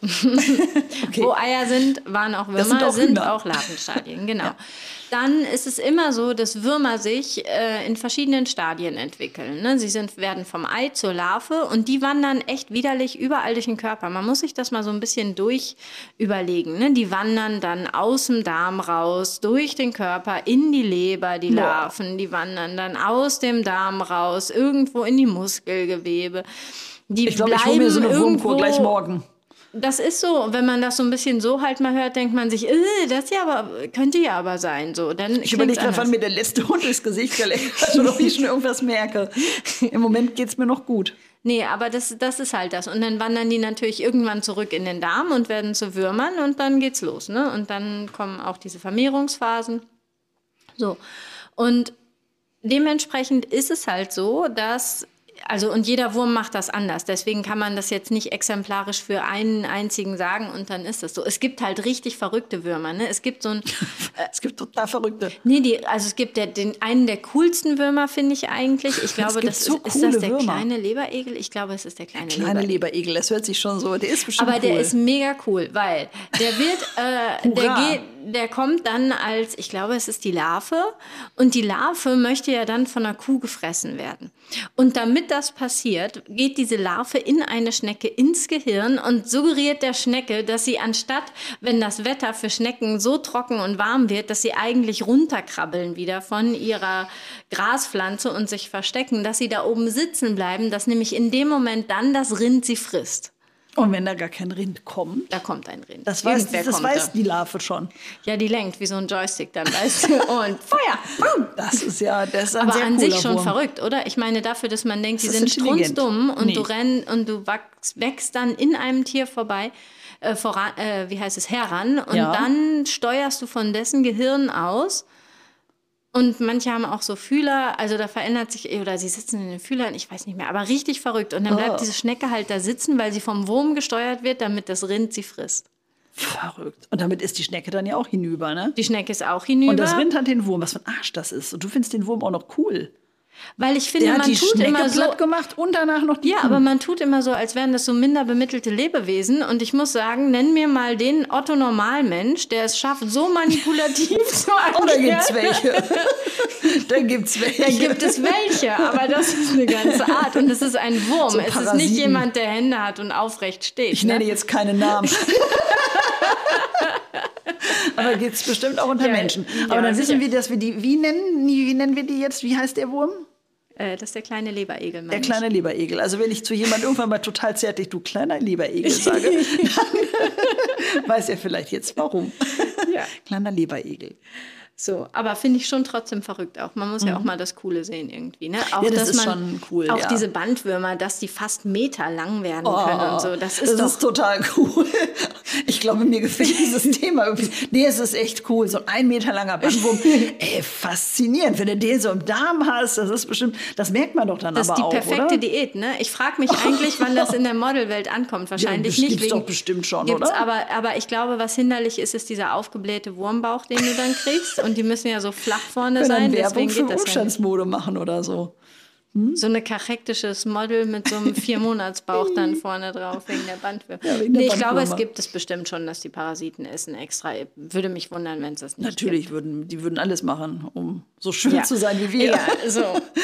Okay. Wo Eier sind, waren auch Würmer, sind auch Larvenstadien. Genau. Ja. Dann ist es immer so, dass Würmer sich in verschiedenen Stadien entwickeln. Ne? Sie werden vom Ei zur Larve und die wandern echt widerlich überall durch den Körper. Man muss sich das mal so ein bisschen überlegen. Ne? Die wandern dann aus dem Darm raus, durch den Körper, in die Leber, die Larven. Die wandern dann aus dem Darm raus, irgendwo in die Muskelgewebe. Ich glaube, ich hole mir so eine Wurmkur gleich morgen. Das ist so, wenn man das so ein bisschen so halt mal hört, denkt man sich, das könnte ja aber sein. So, dann ich überlege gerade, wann mir der letzte Hund durchs Gesicht geleckt hat oder ob ich schon irgendwas merke. Im Moment geht es mir noch gut. Nee, aber das ist halt das. Und dann wandern die natürlich irgendwann zurück in den Darm und werden zu Würmern und dann geht's los. Ne? Und dann kommen auch diese Vermehrungsphasen. So. Und dementsprechend ist es halt so, dass und jeder Wurm macht das anders. Deswegen kann man das jetzt nicht exemplarisch für einen einzigen sagen und dann ist das so. Es gibt halt richtig verrückte Würmer. Ne? Es gibt es gibt total verrückte. Nee, es gibt einen der coolsten Würmer, finde ich eigentlich. Ich glaube, ist das der kleine Leberegel? Ich glaube, es ist der kleine Leberegel. Das hört sich schon so, der ist bestimmt cool. Aber der ist mega cool, weil der wird, der kommt dann als, ich glaube, es ist die Larve und die Larve möchte ja dann von einer Kuh gefressen werden. Und damit das passiert, geht diese Larve in eine Schnecke ins Gehirn und suggeriert der Schnecke, dass sie anstatt, wenn das Wetter für Schnecken so trocken und warm wird, dass sie eigentlich runterkrabbeln wieder von ihrer Graspflanze und sich verstecken, dass sie da oben sitzen bleiben, dass nämlich in dem Moment dann das Rind sie frisst. Und wenn da gar kein Rind kommt? Da kommt ein Rind. Das weiß die Larve schon. Ja, die lenkt wie so ein Joystick dann, weißt du. Und Feuer! Das ist ein aber sehr an cooler sich schon Wurm. verrückt, oder? Ich meine, dafür, dass man denkt, die sind strunzdumm und du rennst und du wächst dann in einem Tier vorbei, heran. Und dann steuerst du von dessen Gehirn aus. Und manche haben auch so Fühler, also da verändert sich, oder sie sitzen in den Fühlern, ich weiß nicht mehr, aber richtig verrückt. Und dann bleibt diese Schnecke halt da sitzen, weil sie vom Wurm gesteuert wird, damit das Rind sie frisst. Verrückt. Und damit ist die Schnecke dann ja auch hinüber, ne? Die Schnecke ist auch hinüber. Und das Rind hat den Wurm, was für ein Arsch das ist. Und du findest den Wurm auch noch cool. Weil ich finde, der man hat die tut Schnecke immer so platt gemacht und danach noch die Kuh. aber man tut immer so, als wären das so minder bemittelte Lebewesen. Und ich muss sagen, nenn mir mal den Otto-Normalmensch, der es schafft, so manipulativ zu agieren. Da gibt's welche. Da gibt es welche, aber das ist eine ganze Art. Und es ist ein Wurm. So es ist nicht jemand, der Hände hat und aufrecht steht. Ich nenne jetzt keine Namen. Aber gibt es bestimmt auch unter Menschen. Aber dann wissen wir, dass wir die, wie nennen wir die jetzt? Wie heißt der Wurm? Das ist der kleine Leberegel. Der kleine Leberegel. Also wenn ich zu jemandem irgendwann mal total zärtlich, du kleiner Leberegel sage, dann weiß er vielleicht jetzt warum. Ja. Kleiner Leberegel. So, aber finde ich schon trotzdem verrückt auch. Man muss ja auch mal das Coole sehen irgendwie. Ne? Auch, das ist schon cool. Auch diese Bandwürmer, dass die fast meterlang werden können und so. Das ist total cool. Ich glaube, mir gefällt dieses Thema irgendwie. Nee, es ist echt cool. So ein 1 Meter langer Bandwurm. Ey, faszinierend. Wenn du den so im Darm hast, das ist bestimmt, das merkt man doch dann aber auch, Das ist die perfekte Diät, ne? Ich frage mich eigentlich, wann das in der Modelwelt ankommt. Wahrscheinlich nicht. Gibt's doch bestimmt schon, oder? Aber ich glaube, was hinderlich ist, ist dieser aufgeblähte Wurmbauch, den du dann kriegst. Und die müssen ja so flach vorne sein. Werbung für Wohlstandsmode machen oder so. So eine kachektisches Model mit so einem 4-Monats-Bauch dann vorne drauf, wegen der Bandwürmer. Ja, wegen der Ich glaube, es Bandwürmer. gibt es bestimmt schon, dass die Parasiten essen extra. Würde mich wundern, wenn es das nicht Natürlich gibt. die würden alles machen, um so schön zu sein wie wir. Ja, so.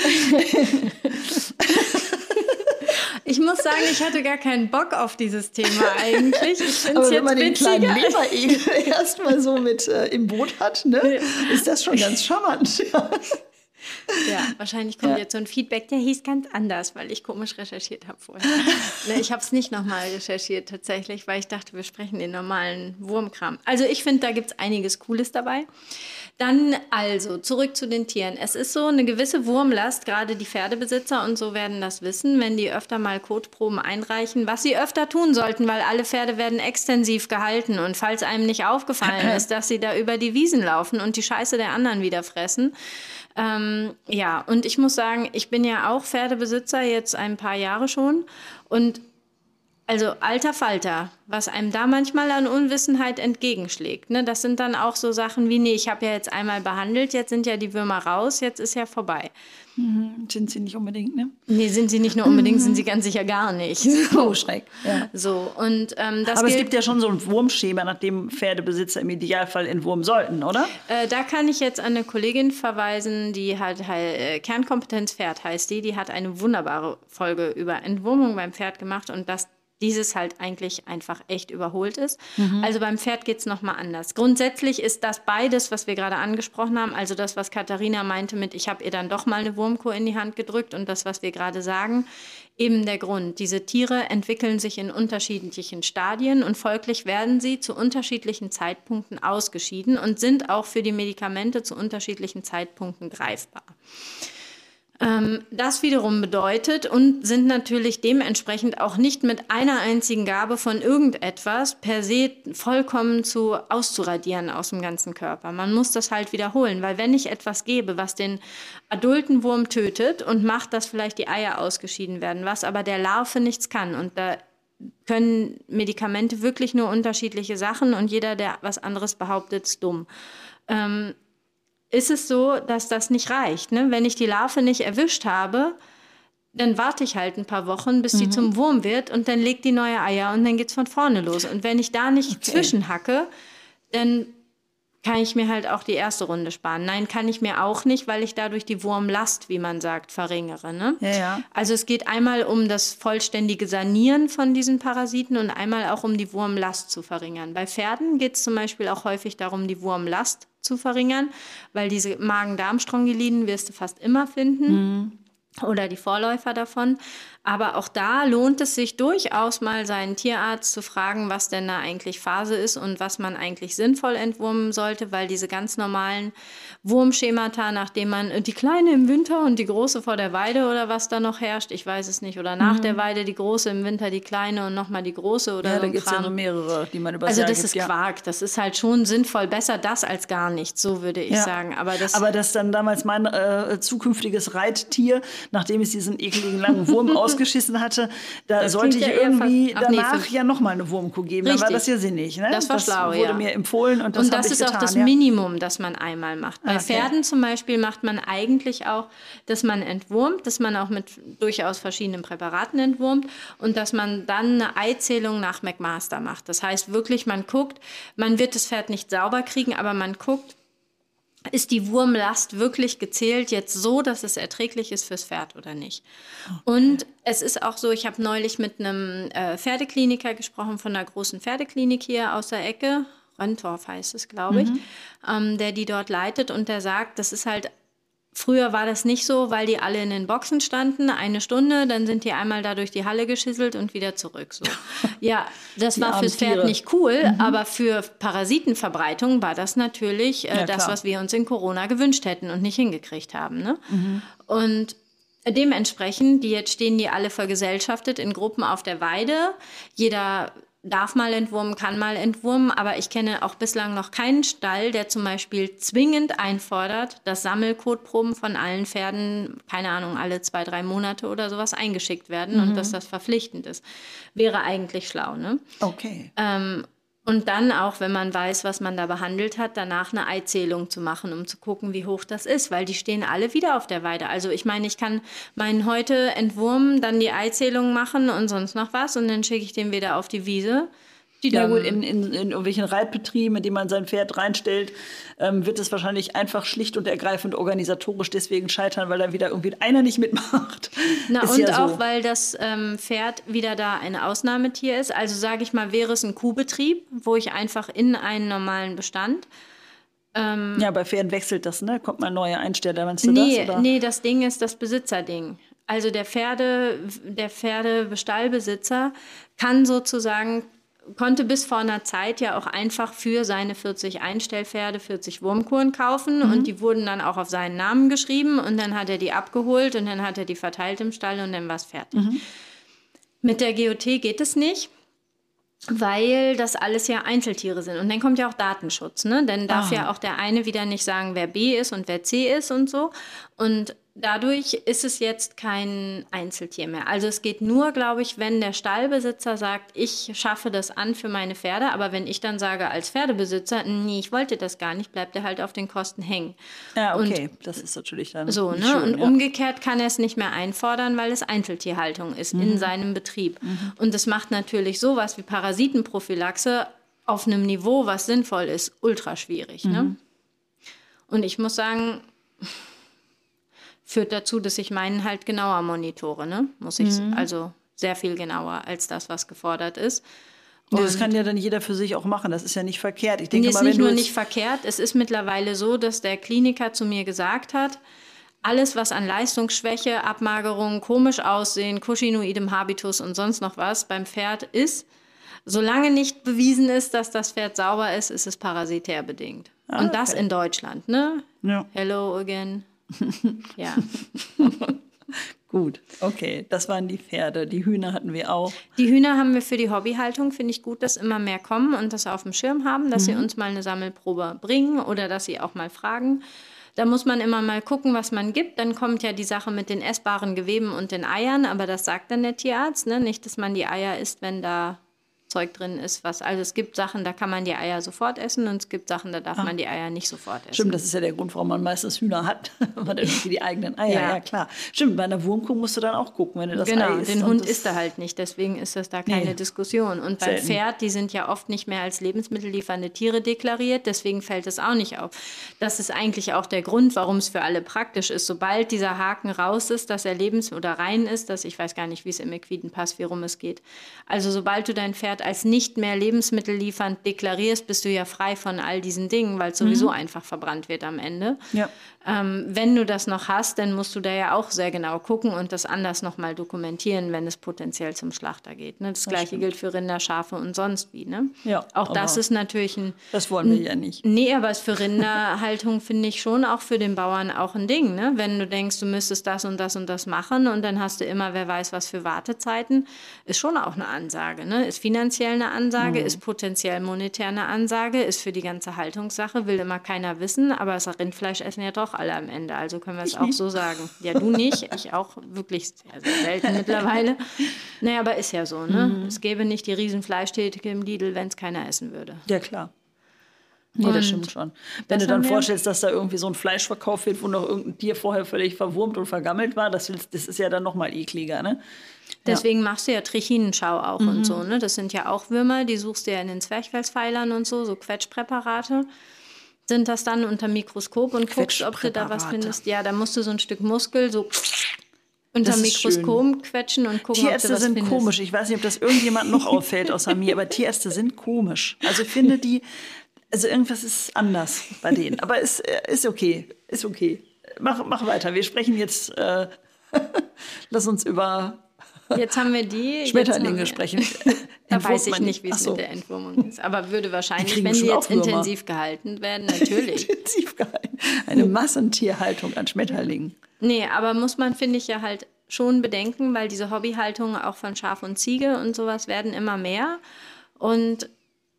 Ich muss sagen, ich hatte gar keinen Bock auf dieses Thema eigentlich. Ich finde es Aber wenn jetzt man den kleinen witziger. Leberegel erstmal so mit im Boot hat, ne, ist das schon ganz charmant. Ja. Ja, wahrscheinlich kommt jetzt so ein Feedback, der hieß ganz anders, weil ich komisch recherchiert habe vorher. Ne, ich habe es nicht nochmal recherchiert tatsächlich, weil ich dachte, wir sprechen den normalen Wurmkram. Also ich finde, da gibt es einiges Cooles dabei. Dann also, zurück zu den Tieren. Es ist so eine gewisse Wurmlast, gerade die Pferdebesitzer und so werden das wissen, wenn die öfter mal Kotproben einreichen, was sie öfter tun sollten, weil alle Pferde werden extensiv gehalten. Und falls einem nicht aufgefallen ist, dass sie da über die Wiesen laufen und die Scheiße der anderen wieder fressen, ja, und ich muss sagen, ich bin ja auch Pferdebesitzer, jetzt ein paar Jahre schon. Und also alter Falter, was einem da manchmal an Unwissenheit entgegenschlägt. Ne? Das sind dann auch so Sachen wie, nee, ich habe ja jetzt einmal behandelt, jetzt sind ja die Würmer raus, jetzt ist ja vorbei. Sind sie nicht unbedingt, ne? Nee, sind sie nicht nur unbedingt, sind sie ganz sicher gar nicht. Oh, Schreck. Ja. So, und das Aber es gilt, gibt ja schon so ein Wurmschema, nach dem Pferdebesitzer im Idealfall entwurmen sollten, oder? da kann ich jetzt an eine Kollegin verweisen, die hat halt Kernkompetenz Pferd heißt die hat eine wunderbare Folge über Entwurmung beim Pferd gemacht und dass dieses halt eigentlich einfach echt überholt ist. Also beim Pferd geht es nochmal anders. Grundsätzlich ist das beides, was wir gerade angesprochen haben, also das, was Katharina meinte mit, ich habe ihr dann doch mal eine Wurmkur in die Hand gedrückt und das, was wir gerade sagen, eben der Grund. Diese Tiere entwickeln sich in unterschiedlichen Stadien und folglich werden sie zu unterschiedlichen Zeitpunkten ausgeschieden und sind auch für die Medikamente zu unterschiedlichen Zeitpunkten greifbar. Das wiederum bedeutet und sind natürlich dementsprechend auch nicht mit einer einzigen Gabe von irgendetwas per se vollkommen auszuradieren aus dem ganzen Körper. Man muss das halt wiederholen, weil wenn ich etwas gebe, was den adulten Wurm tötet und macht, dass vielleicht die Eier ausgeschieden werden, was aber der Larve nichts kann und da können Medikamente wirklich nur unterschiedliche Sachen und jeder, der was anderes behauptet, ist dumm. Ist es so, dass das nicht reicht. Ne? Wenn ich die Larve nicht erwischt habe, dann warte ich halt ein paar Wochen, bis die zum Wurm wird und dann legt die neue Eier und dann geht's von vorne los. Und wenn ich da nicht zwischenhacke, dann kann ich mir halt auch die erste Runde sparen. Nein, kann ich mir auch nicht, weil ich dadurch die Wurmlast, wie man sagt, verringere. Ne? Ja. Also es geht einmal um das vollständige Sanieren von diesen Parasiten und einmal auch um die Wurmlast zu verringern. Bei Pferden geht es zum Beispiel auch häufig darum, die Wurmlast zu verringern, weil diese Magen-Darm-Strongyliden wirst du fast immer finden. Oder die Vorläufer davon. Aber auch da lohnt es sich durchaus mal seinen Tierarzt zu fragen, was denn da eigentlich Phase ist und was man eigentlich sinnvoll entwurmen sollte, weil diese ganz normalen Wurmschemata, nachdem man die Kleine im Winter und die Große vor der Weide oder was da noch herrscht, ich weiß es nicht, oder nach der Weide die Große, im Winter die Kleine und nochmal die Große oder Ja, so da ein gibt es ja Kram. so mehrere, die man übers Also Jahr das gibt. ist Ja. Quark, das ist halt schon sinnvoll, besser das als gar nichts, so würde ich sagen. Aber das dann damals mein zukünftiges Reittier, nachdem es diesen ekligen langen Wurm ausgeschissen hatte, da Das sollte klingt ich ja eher irgendwie fast- Ach nee, danach für- ja nochmal eine Wurmkuh geben. Dann war Richtig. das ja sinnig. Ne? Das war schlau, wurde ja. mir empfohlen und das Und habe das ich ist getan. auch das ja. Minimum, das man einmal macht. Bei Okay. Pferden zum Beispiel macht man eigentlich auch, dass man entwurmt, dass man auch mit durchaus verschiedenen Präparaten entwurmt und dass man dann eine Eizählung nach McMaster macht. Das heißt wirklich, man guckt, man wird das Pferd nicht sauber kriegen, aber man guckt, ist die Wurmlast wirklich gezählt jetzt so, dass es erträglich ist fürs Pferd oder nicht? Okay. Und es ist auch so, ich habe neulich mit einem Pferdekliniker gesprochen, von einer großen Pferdeklinik hier aus der Ecke, Röntorf heißt es, glaube ich, der die dort leitet und der sagt, das ist halt, früher war das nicht so, weil die alle in den Boxen standen, 1 Stunde, dann sind die einmal da durch die Halle geschisselt und wieder zurück. So. Ja, das war fürs Pferd Tiere. nicht cool, aber für Parasitenverbreitung war das natürlich das, klar. was wir uns in Corona gewünscht hätten und nicht hingekriegt haben. Ne? Und dementsprechend, jetzt stehen die alle vergesellschaftet in Gruppen auf der Weide. Jeder darf mal entwurmen, kann mal entwurmen, aber ich kenne auch bislang noch keinen Stall, der zum Beispiel zwingend einfordert, dass Sammelkotproben von allen Pferden, keine Ahnung, alle 2-3 Monate oder sowas eingeschickt werden und dass das verpflichtend ist. Wäre eigentlich schlau, ne? Okay. Und dann auch, wenn man weiß, was man da behandelt hat, danach eine Eizählung zu machen, um zu gucken, wie hoch das ist, weil die stehen alle wieder auf der Weide. Also ich meine, ich kann meinen heute entwurmen, dann die Eizählung machen und sonst noch was und dann schicke ich den wieder auf die Wiese. Ja gut, in irgendwelchen Reitbetrieben, in denen man sein Pferd reinstellt, wird es wahrscheinlich einfach schlicht und ergreifend organisatorisch deswegen scheitern, weil da wieder irgendwie einer nicht mitmacht. Na ist und ja auch, so. weil das Pferd wieder da ein Ausnahmetier ist. Also sage ich mal, wäre es ein Kuhbetrieb, wo ich einfach in einen normalen Bestand. Ja, bei Pferden wechselt das, ne? Kommt mal ein neuer Einsteller, meinst du das? Oder? Nee, das Ding ist das Besitzerding. Also der Pferdebestallbesitzer konnte bis vor einer Zeit ja auch einfach für seine 40 Einstellpferde 40 Wurmkuren kaufen und die wurden dann auch auf seinen Namen geschrieben und dann hat er die abgeholt und dann hat er die verteilt im Stall und dann war es fertig. Mit der GOT geht es nicht, weil das alles ja Einzeltiere sind. Und dann kommt ja auch Datenschutz, ne? Dann darf ja auch der eine wieder nicht sagen, wer B ist und wer C ist und so. Und dadurch ist es jetzt kein Einzeltier mehr. Also es geht nur, glaube ich, wenn der Stallbesitzer sagt, ich schaffe das an für meine Pferde, aber wenn ich dann sage als Pferdebesitzer, nee, ich wollte das gar nicht, bleibt er halt auf den Kosten hängen. Ja, okay, das ist natürlich dann so, nicht ne? schön, Und umgekehrt kann er es nicht mehr einfordern, weil es Einzeltierhaltung ist in seinem Betrieb. Und das macht natürlich sowas wie Parasitenprophylaxe auf einem Niveau, was sinnvoll ist, ultra schwierig. Ne? Und ich muss sagen, führt dazu, dass ich meinen halt genauer monitore, ne? Also sehr viel genauer als das, was gefordert ist. Und das kann ja dann jeder für sich auch machen, das ist ja nicht verkehrt. Ich denke ist nicht nur nicht verkehrt, es ist mittlerweile so, dass der Kliniker zu mir gesagt hat, alles, was an Leistungsschwäche, Abmagerung, komisch aussehen, Cushingoidem Habitus und sonst noch was beim Pferd ist, solange nicht bewiesen ist, dass das Pferd sauber ist, ist es parasitär bedingt. Und das in Deutschland, ne? Ja. Hello again. Ja. Gut, okay, das waren die Pferde. Die Hühner hatten wir auch. Die Hühner haben wir für die Hobbyhaltung, finde ich gut, dass immer mehr kommen und das auf dem Schirm haben, dass sie uns mal eine Sammelprobe bringen oder dass sie auch mal fragen. Da muss man immer mal gucken, was man gibt. Dann kommt ja die Sache mit den essbaren Geweben und den Eiern, aber das sagt dann der Tierarzt, ne? Nicht, dass man die Eier isst, wenn da Zeug drin ist, also es gibt Sachen, da kann man die Eier sofort essen und es gibt Sachen, da darf man die Eier nicht sofort essen. Stimmt, das ist ja der Grund, warum man meistens Hühner hat. Man hat irgendwie die eigenen Eier, ja klar. Stimmt, bei einer Wurmkuh musst du dann auch gucken, wenn du das Ei isst. Den Hund isst er halt nicht, deswegen ist das da keine Diskussion. Und beim Pferd, die sind ja oft nicht mehr als lebensmittelliefernde Tiere deklariert, deswegen fällt es auch nicht auf. Das ist eigentlich auch der Grund, warum es für alle praktisch ist. Sobald dieser Haken raus ist, dass er oder rein ist, ich weiß gar nicht, wie es im Equidenpass, wie rum es geht. Also sobald du dein Pferd als nicht mehr lebensmittelliefernd deklarierst, bist du ja frei von all diesen Dingen, weil es sowieso einfach verbrannt wird am Ende. Ja. Wenn du das noch hast, dann musst du da ja auch sehr genau gucken und das anders nochmal dokumentieren, wenn es potenziell zum Schlachter geht. Ne? Das Gleiche gilt für Rinder, Schafe und sonst wie. Ne? Ja, auch das ist natürlich das wollen wir ja nicht. Nee, aber es für Rinderhaltung finde ich schon auch für den Bauern auch ein Ding. Ne? Wenn du denkst, du müsstest das und das und das machen und dann hast du immer, wer weiß was für Wartezeiten, ist schon auch eine Ansage. Ne? Ist finanziell eine Ansage, ist potenziell monetär eine Ansage, ist für die ganze Haltungssache, will immer keiner wissen, aber das Rindfleisch essen ja doch alle am Ende, also können wir es auch so sagen. Ja, du nicht, ich auch wirklich sehr, sehr selten mittlerweile. Naja, aber ist ja so, ne? Es gäbe nicht die riesen Fleischtheke im Lidl, wenn es keiner essen würde. Ja, klar. Nee, das stimmt schon. Wenn du dann vorstellst, dass da irgendwie so ein Fleisch verkauft wird, wo noch irgendein Tier vorher völlig verwurmt und vergammelt war, das ist ja dann noch mal ekliger, ne? Deswegen machst du ja Trichinenschau auch und so, ne? Das sind ja auch Würmer, die suchst du ja in den Zwerchfellspfeilern und so Quetschpräparate. Sind das dann unter Mikroskop und guckst, ob du da was findest. Ja, da musst du so ein Stück Muskel so unter Mikroskop quetschen und gucken, Tierärzte ob du was sind findest. Komisch. Ich weiß nicht, ob das irgendjemand noch auffällt außer mir, aber Tierärzte sind komisch. Also ich finde also irgendwas ist anders bei denen. Aber ist okay, ist okay. Mach weiter. Wir sprechen jetzt, lass uns über Jetzt haben wir die Schmetterlinge sprechen. Da weiß ich nicht, wie es mit der Entwurmung ist. Aber würde wahrscheinlich, wenn die jetzt intensiv gehalten werden, natürlich. Intensiv gehalten. Eine Massentierhaltung an Schmetterlingen. Nee, aber muss man, finde ich, ja halt schon bedenken, weil diese Hobbyhaltungen auch von Schaf und Ziege und sowas werden immer mehr. Und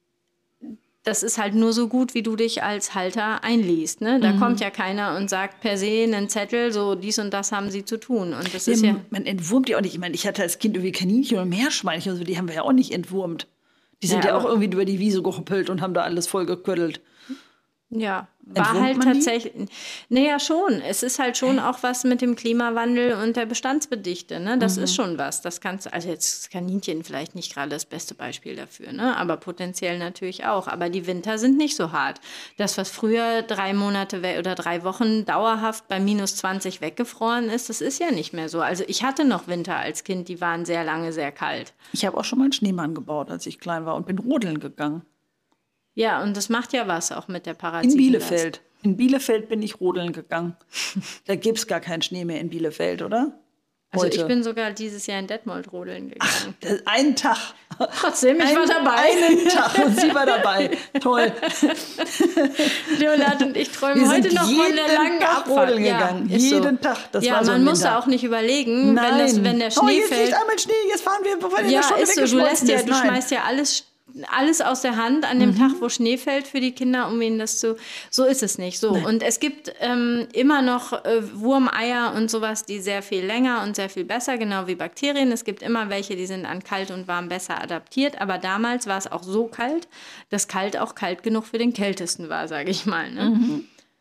das ist halt nur so gut, wie du dich als Halter einliest. Ne? Da kommt ja keiner und sagt per se einen Zettel, so dies und das haben sie zu tun. Und das ist ja man entwurmt die auch nicht. Ich meine, ich hatte als Kind irgendwie Kaninchen und Meerschweinchen und so, die haben wir ja auch nicht entwurmt. Die sind ja auch irgendwie über die Wiese gehoppelt und haben da alles voll geködelt. Ja, war Entwurmt halt man die? tatsächlich. Naja, schon. Es ist halt schon auch was mit dem Klimawandel und der Bestandsbedichte. Ne? Das ist schon was. Das kannst also jetzt ist Kaninchen vielleicht nicht gerade das beste Beispiel dafür, ne? Aber potenziell natürlich auch. Aber die Winter sind nicht so hart. Das, was früher 3 Monate oder 3 Wochen dauerhaft bei -20 weggefroren ist, das ist ja nicht mehr so. Also ich hatte noch Winter als Kind, die waren sehr lange sehr kalt. Ich habe auch schon mal einen Schneemann gebaut, als ich klein war und bin rodeln gegangen. Ja, und das macht ja was auch mit der In Parasitenlast. Bielefeld. In Bielefeld bin ich rodeln gegangen. Da gibt es gar keinen Schnee mehr in Bielefeld, oder? Also Heute. ich bin sogar dieses Jahr in Detmold rodeln gegangen. Einen Tag. Trotzdem, ich war dabei. Einen Tag und sie war dabei. Toll. Leonard und ich träumen Wir heute sind noch von jeden der langen Tag Abfahrt. rodeln gegangen. ist Jeden Tag. Das ja, war so man im muss Winter. auch nicht überlegen, Nein. wenn der Schnee jetzt fällt. liegt einmal Schnee, jetzt fahren wir, bevor der Ja, Stunde ist so. Du weggeschmolzen ist. Nein. schmeißt ja alles aus der Hand an dem Tag, wo Schnee fällt für die Kinder, um ihnen das zu. So ist es nicht. So. Und es gibt immer noch Wurmeier und sowas, die sehr viel länger und sehr viel besser, genau wie Bakterien. Es gibt immer welche, die sind an kalt und warm besser adaptiert. Aber damals war es auch so kalt, dass kalt auch kalt genug für den Kältesten war, sage ich mal. Ne?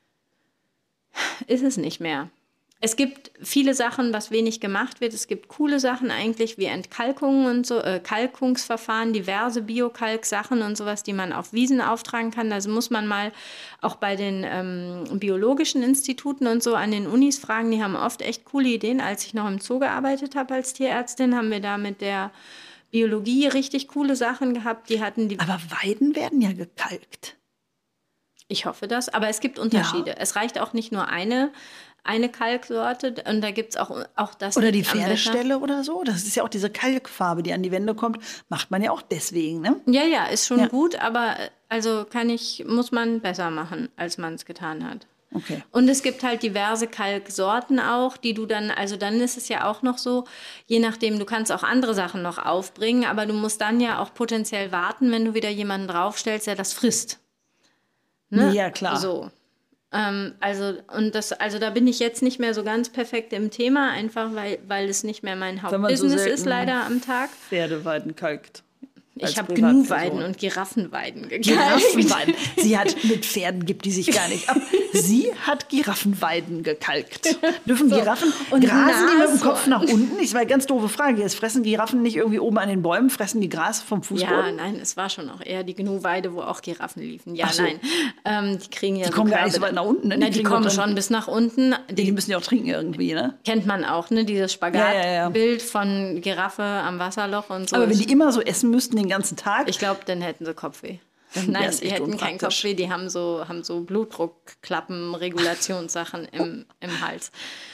Ist es nicht mehr. Es gibt viele Sachen, was wenig gemacht wird. Es gibt coole Sachen eigentlich wie Entkalkungen und so, Kalkungsverfahren, diverse Biokalk-Sachen und sowas, die man auf Wiesen auftragen kann. Also muss man mal auch bei den biologischen Instituten und so an den Unis fragen. Die haben oft echt coole Ideen. Als ich noch im Zoo gearbeitet habe als Tierärztin, haben wir da mit der Biologie richtig coole Sachen gehabt. Die hatten die. Aber Weiden werden ja gekalkt. Ich hoffe das, aber es gibt Unterschiede. Ja. Es reicht auch nicht nur eine Kalksorte und da gibt es auch das. Oder die Pferdestelle oder so. Das ist ja auch diese Kalkfarbe, die an die Wände kommt. Macht man ja auch deswegen, ne? Ja, ist schon gut, aber also muss man besser machen, als man es getan hat. Okay. Und es gibt halt diverse Kalksorten auch, die du dann, also dann ist es ja auch noch so, je nachdem, du kannst auch andere Sachen noch aufbringen, aber du musst dann ja auch potenziell warten, wenn du wieder jemanden draufstellst, der das frisst. Ne? Ja, klar. So. Also da bin ich jetzt nicht mehr so ganz perfekt im Thema, einfach weil es nicht mehr mein Hauptbusiness ist, leider am Tag. Pferdeweiden kalkt. Ich habe Gnu-Weiden und Giraffenweiden gekalkt. Giraffenweiden. Sie hat mit Pferden, gibt die sich gar nicht ab. Sie hat Giraffenweiden gekalkt. Dürfen Giraffen, und grasen die mit dem Kopf nach unten? Ich war eine ganz doofe Frage. Jetzt fressen Giraffen nicht irgendwie oben an den Bäumen, fressen die Gras vom Fußboden? Ja, nein, es war schon auch eher die Gnu-Weide, wo auch Giraffen liefen. Ja, so. Nein. Die kriegen ja die kommen gar nicht so weit nach unten, ne? Nein, die kommen schon bis nach unten. Die müssen ja auch trinken irgendwie, ne? Kennt man auch, ne? Dieses Spagatbild von Giraffe am Wasserloch und so. Aber wenn die immer so essen müssten den ganzen Tag... Ich glaube, dann hätten sie Kopfweh. Nein, die hätten keinen Kopfweh, die haben so Blutdruckklappen, Regulationssachen im Hals.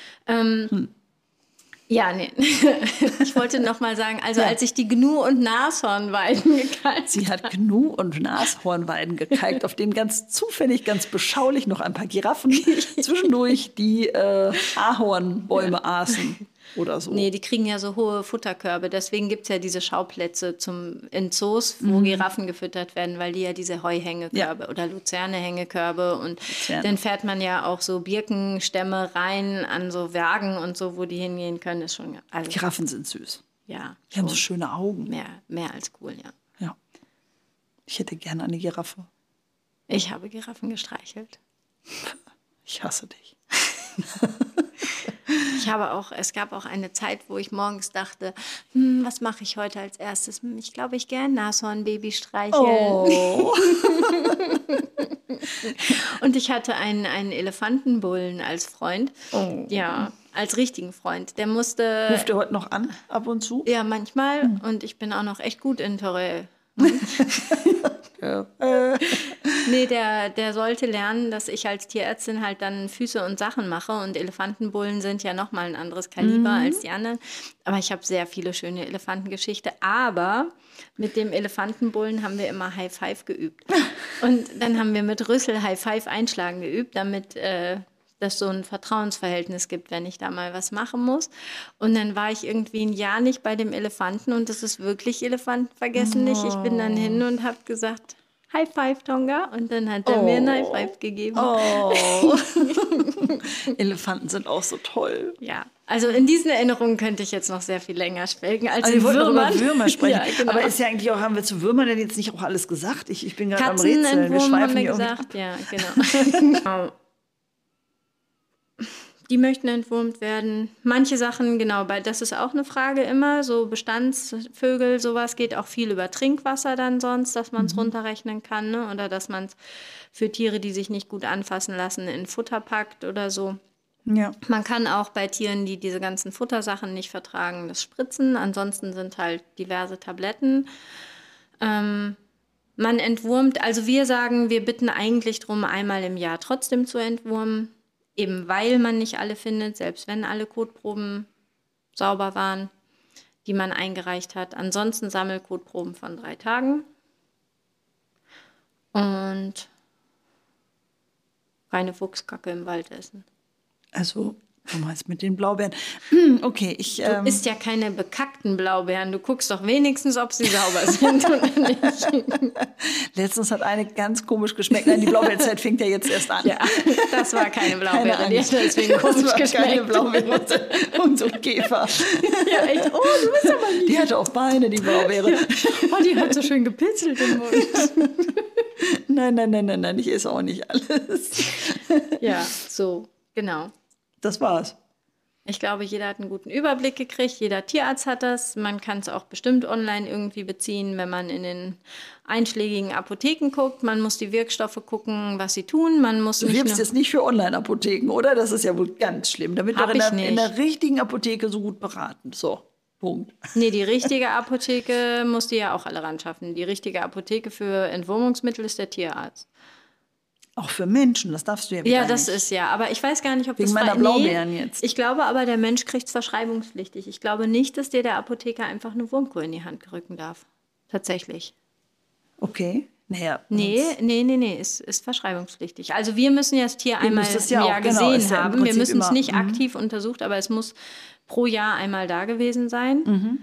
Ja, nee. Ich wollte noch mal sagen, also als ich die Gnu- und Nashornweiden gekalkt Sie hat Gnu- und Nashornweiden gekalkt, auf denen ganz zufällig, ganz beschaulich noch ein paar Giraffen zwischendurch die Ahornbäume aßen. Oder so. Nee, die kriegen ja so hohe Futterkörbe. Deswegen gibt es ja diese Schauplätze in Zoos, wo Giraffen gefüttert werden, weil die ja diese Heuhängekörbe oder Luzerne-Hängekörbe und dann fährt man ja auch so Birkenstämme rein an so Wagen und so, wo die hingehen können. Ist schon, also, Giraffen sind süß. Ja. Die haben so schöne Augen. Mehr als cool, ja. Ja. Ich hätte gerne eine Giraffe. Ich habe Giraffen gestreichelt. Ich hasse dich. Es gab auch eine Zeit, wo ich morgens dachte, was mache ich heute als erstes? Ich glaube, ich gehe ein Nashornbaby streicheln. Oh. Und ich hatte einen Elefantenbullen als Freund. Oh. Ja, als richtigen Freund. Der musste... Ruft er heute noch an, ab und zu? Ja, manchmal. Und ich bin auch noch echt gut in Torell. Ja. Nee, der sollte lernen, dass ich als Tierärztin halt dann Füße und Sachen mache und Elefantenbullen sind ja nochmal ein anderes Kaliber als die anderen. Aber ich habe sehr viele schöne Elefantengeschichten. Aber mit dem Elefantenbullen haben wir immer High Five geübt. Und dann haben wir mit Rüssel High Five einschlagen geübt, damit das so ein Vertrauensverhältnis gibt, wenn ich da mal was machen muss. Und dann war ich irgendwie ein Jahr nicht bei dem Elefanten und das ist wirklich Elefanten vergessen nicht. Ich bin dann hin und habe gesagt, High Five, Tonga. Und dann hat er mir ein High Five gegeben. Oh. Elefanten sind auch so toll. Ja, also in diesen Erinnerungen könnte ich jetzt noch sehr viel länger schwelgen als Also wir in wollten Würmern. über Würmer sprechen. Ja, genau. Aber ist ja eigentlich auch, haben wir zu Würmern denn jetzt nicht auch alles gesagt? Ich bin gerade am Rätseln. Katzenentwurm haben wir hier irgendwie gesagt. Ja, genau. Genau. Die möchten entwurmt werden. Manche Sachen, genau, das ist auch eine Frage immer. So Bestandsvögel, sowas geht auch viel über Trinkwasser dann sonst, dass man es runterrechnen kann. Ne? Oder dass man es für Tiere, die sich nicht gut anfassen lassen, in Futter packt oder so. Ja. Man kann auch bei Tieren, die diese ganzen Futtersachen nicht vertragen, das spritzen. Ansonsten sind halt diverse Tabletten. Man entwurmt, also wir sagen, wir bitten eigentlich darum, einmal im Jahr trotzdem zu entwurmen. Eben weil man nicht alle findet, selbst wenn alle Kotproben sauber waren, die man eingereicht hat. Ansonsten Sammelkotproben von 3 Tagen. Und keine Fuchskacke im Wald essen. Also, du meinst mit den Blaubeeren. Okay, Du isst ja keine bekackten Blaubeeren. Du guckst doch wenigstens, ob sie sauber sind oder nicht. Letztens hat eine ganz komisch geschmeckt. Nein, die Blaubeerzeit fängt ja jetzt erst an. Ja, das war keine Blaubeere. Keine Die hat deswegen komisch das war geschmeckt. keine Blaubeere und so ein Käfer. Ja, echt. Oh, du bist aber lieb. Die hatte auch Beine, die Blaubeere. Oh, die hat so schön gepitzelt im Mund. Nein, ich esse auch nicht alles. Ja, so, genau. Das war's. Ich glaube, jeder hat einen guten Überblick gekriegt. Jeder Tierarzt hat das. Man kann es auch bestimmt online irgendwie beziehen, wenn man in den einschlägigen Apotheken guckt. Man muss die Wirkstoffe gucken, was sie tun. Man muss Du nicht wirbst nur jetzt nicht für Online-Apotheken, oder? Das ist ja wohl ganz schlimm. Damit Hab doch ich nicht. in der richtigen Apotheke so gut beraten. So, Punkt. Nee, die richtige Apotheke muss die ja auch alle ran schaffen. Die richtige Apotheke für Entwurmungsmittel ist der Tierarzt. Auch für Menschen, das darfst du ja wieder Ja, das nicht. ist ja. Aber ich weiß gar nicht, ob Wegen das meiner Blaubeeren jetzt. Ich glaube aber, der Mensch kriegt es verschreibungspflichtig. Ich glaube nicht, dass dir der Apotheker einfach eine Wurmkur in die Hand rücken darf. Tatsächlich. Okay, naja. Nee, ist verschreibungspflichtig. Also wir müssen ja das Tier einmal müsst es im ja Jahr auch, genau, gesehen ist ja im haben. Wir Prinzip müssen es immer, nicht aktiv untersucht, aber es muss pro Jahr einmal da gewesen sein.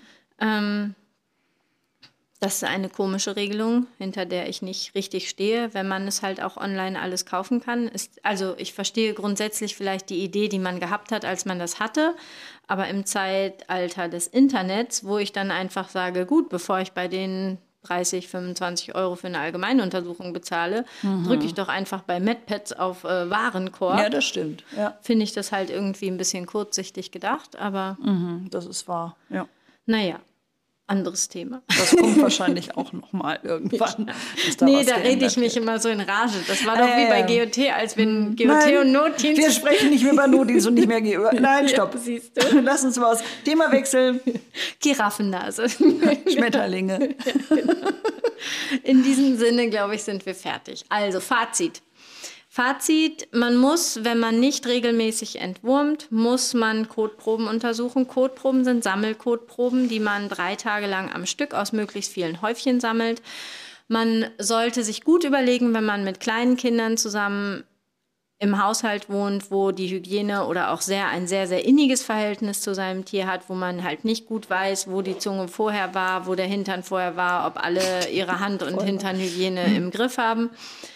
Das ist eine komische Regelung, hinter der ich nicht richtig stehe, wenn man es halt auch online alles kaufen kann. Also ich verstehe grundsätzlich vielleicht die Idee, die man gehabt hat, als man das hatte, aber im Zeitalter des Internets, wo ich dann einfach sage, gut, bevor ich bei den 30, 25 € für eine Allgemeinuntersuchung bezahle, drücke ich doch einfach bei MedPads auf Warenkorb. Ja, das stimmt. Ja. Finde ich das halt irgendwie ein bisschen kurzsichtig gedacht, aber Das ist wahr, ja. naja. Anderes Thema. Das kommt wahrscheinlich auch noch mal irgendwann. Nee, da rede ich mich immer so in Rage. Das war doch wie bei GOT, als wir GOT Nein, und Notdienst... wir sprechen nicht mehr über Notdienst und nicht mehr Nein, stopp. Ja, siehst du. Lass uns mal aus Thema wechseln. Giraffennase. Schmetterlinge. In diesem Sinne, glaube ich, sind wir fertig. Also, Fazit, man muss, wenn man nicht regelmäßig entwurmt, muss man Kotproben untersuchen. Kotproben sind Sammelkotproben, die man 3 Tage lang am Stück aus möglichst vielen Häufchen sammelt. Man sollte sich gut überlegen, wenn man mit kleinen Kindern zusammen im Haushalt wohnt, wo die Hygiene oder auch ein sehr, sehr inniges Verhältnis zu seinem Tier hat, wo man halt nicht gut weiß, wo die Zunge vorher war, wo der Hintern vorher war, ob alle ihre Hand- und Hinternhygiene im Griff haben.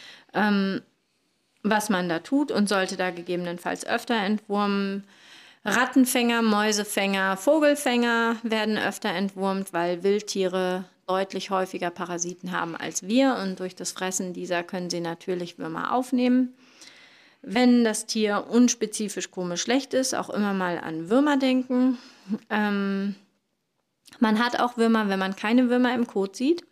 Was man da tut und sollte da gegebenenfalls öfter entwurmen. Rattenfänger, Mäusefänger, Vogelfänger werden öfter entwurmt, weil Wildtiere deutlich häufiger Parasiten haben als wir und durch das Fressen dieser können sie natürlich Würmer aufnehmen. Wenn das Tier unspezifisch komisch schlecht ist, auch immer mal an Würmer denken. Man hat auch Würmer, wenn man keine Würmer im Kot sieht.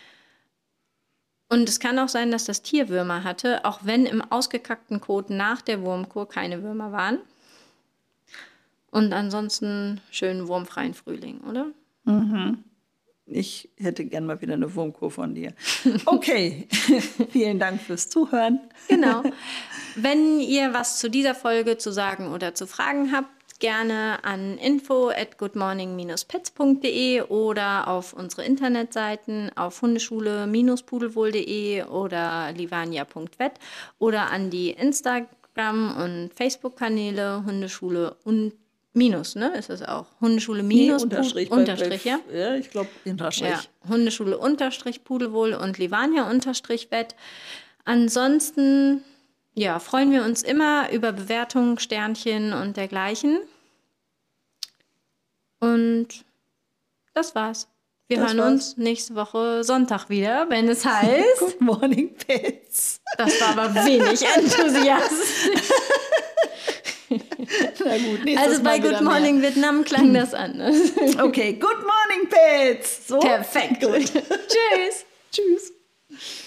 Und es kann auch sein, dass das Tier Würmer hatte, auch wenn im ausgekackten Kot nach der Wurmkur keine Würmer waren. Und ansonsten schönen wurmfreien Frühling, oder? Ich hätte gern mal wieder eine Wurmkur von dir. Okay, vielen Dank fürs Zuhören. Genau. Wenn ihr was zu dieser Folge zu sagen oder zu fragen habt, gerne an info@goodmorning-pets.de oder auf unsere Internetseiten auf hundeschule-pudelwohl.de oder livania.vet oder an die Instagram- und Facebook-Kanäle Hundeschule Minus, ne? Ist es auch. Hundeschule minus Unterstrich, ja? Ja, ich glaube Unterstrich. Ja, Hundeschule Unterstrich Pudelwohl und Livania Unterstrich Wett. Ansonsten, ja, freuen wir uns immer über Bewertungen, Sternchen und dergleichen. Und das war's. Wir hören uns nächste Woche Sonntag wieder, wenn es heißt Good Morning Pets. Das war aber wenig enthusiastisch. Na gut, also bei Good Morning Vietnam klang das anders. Okay, Good Morning Pets. So. Perfekt. Gut. Tschüss. Tschüss.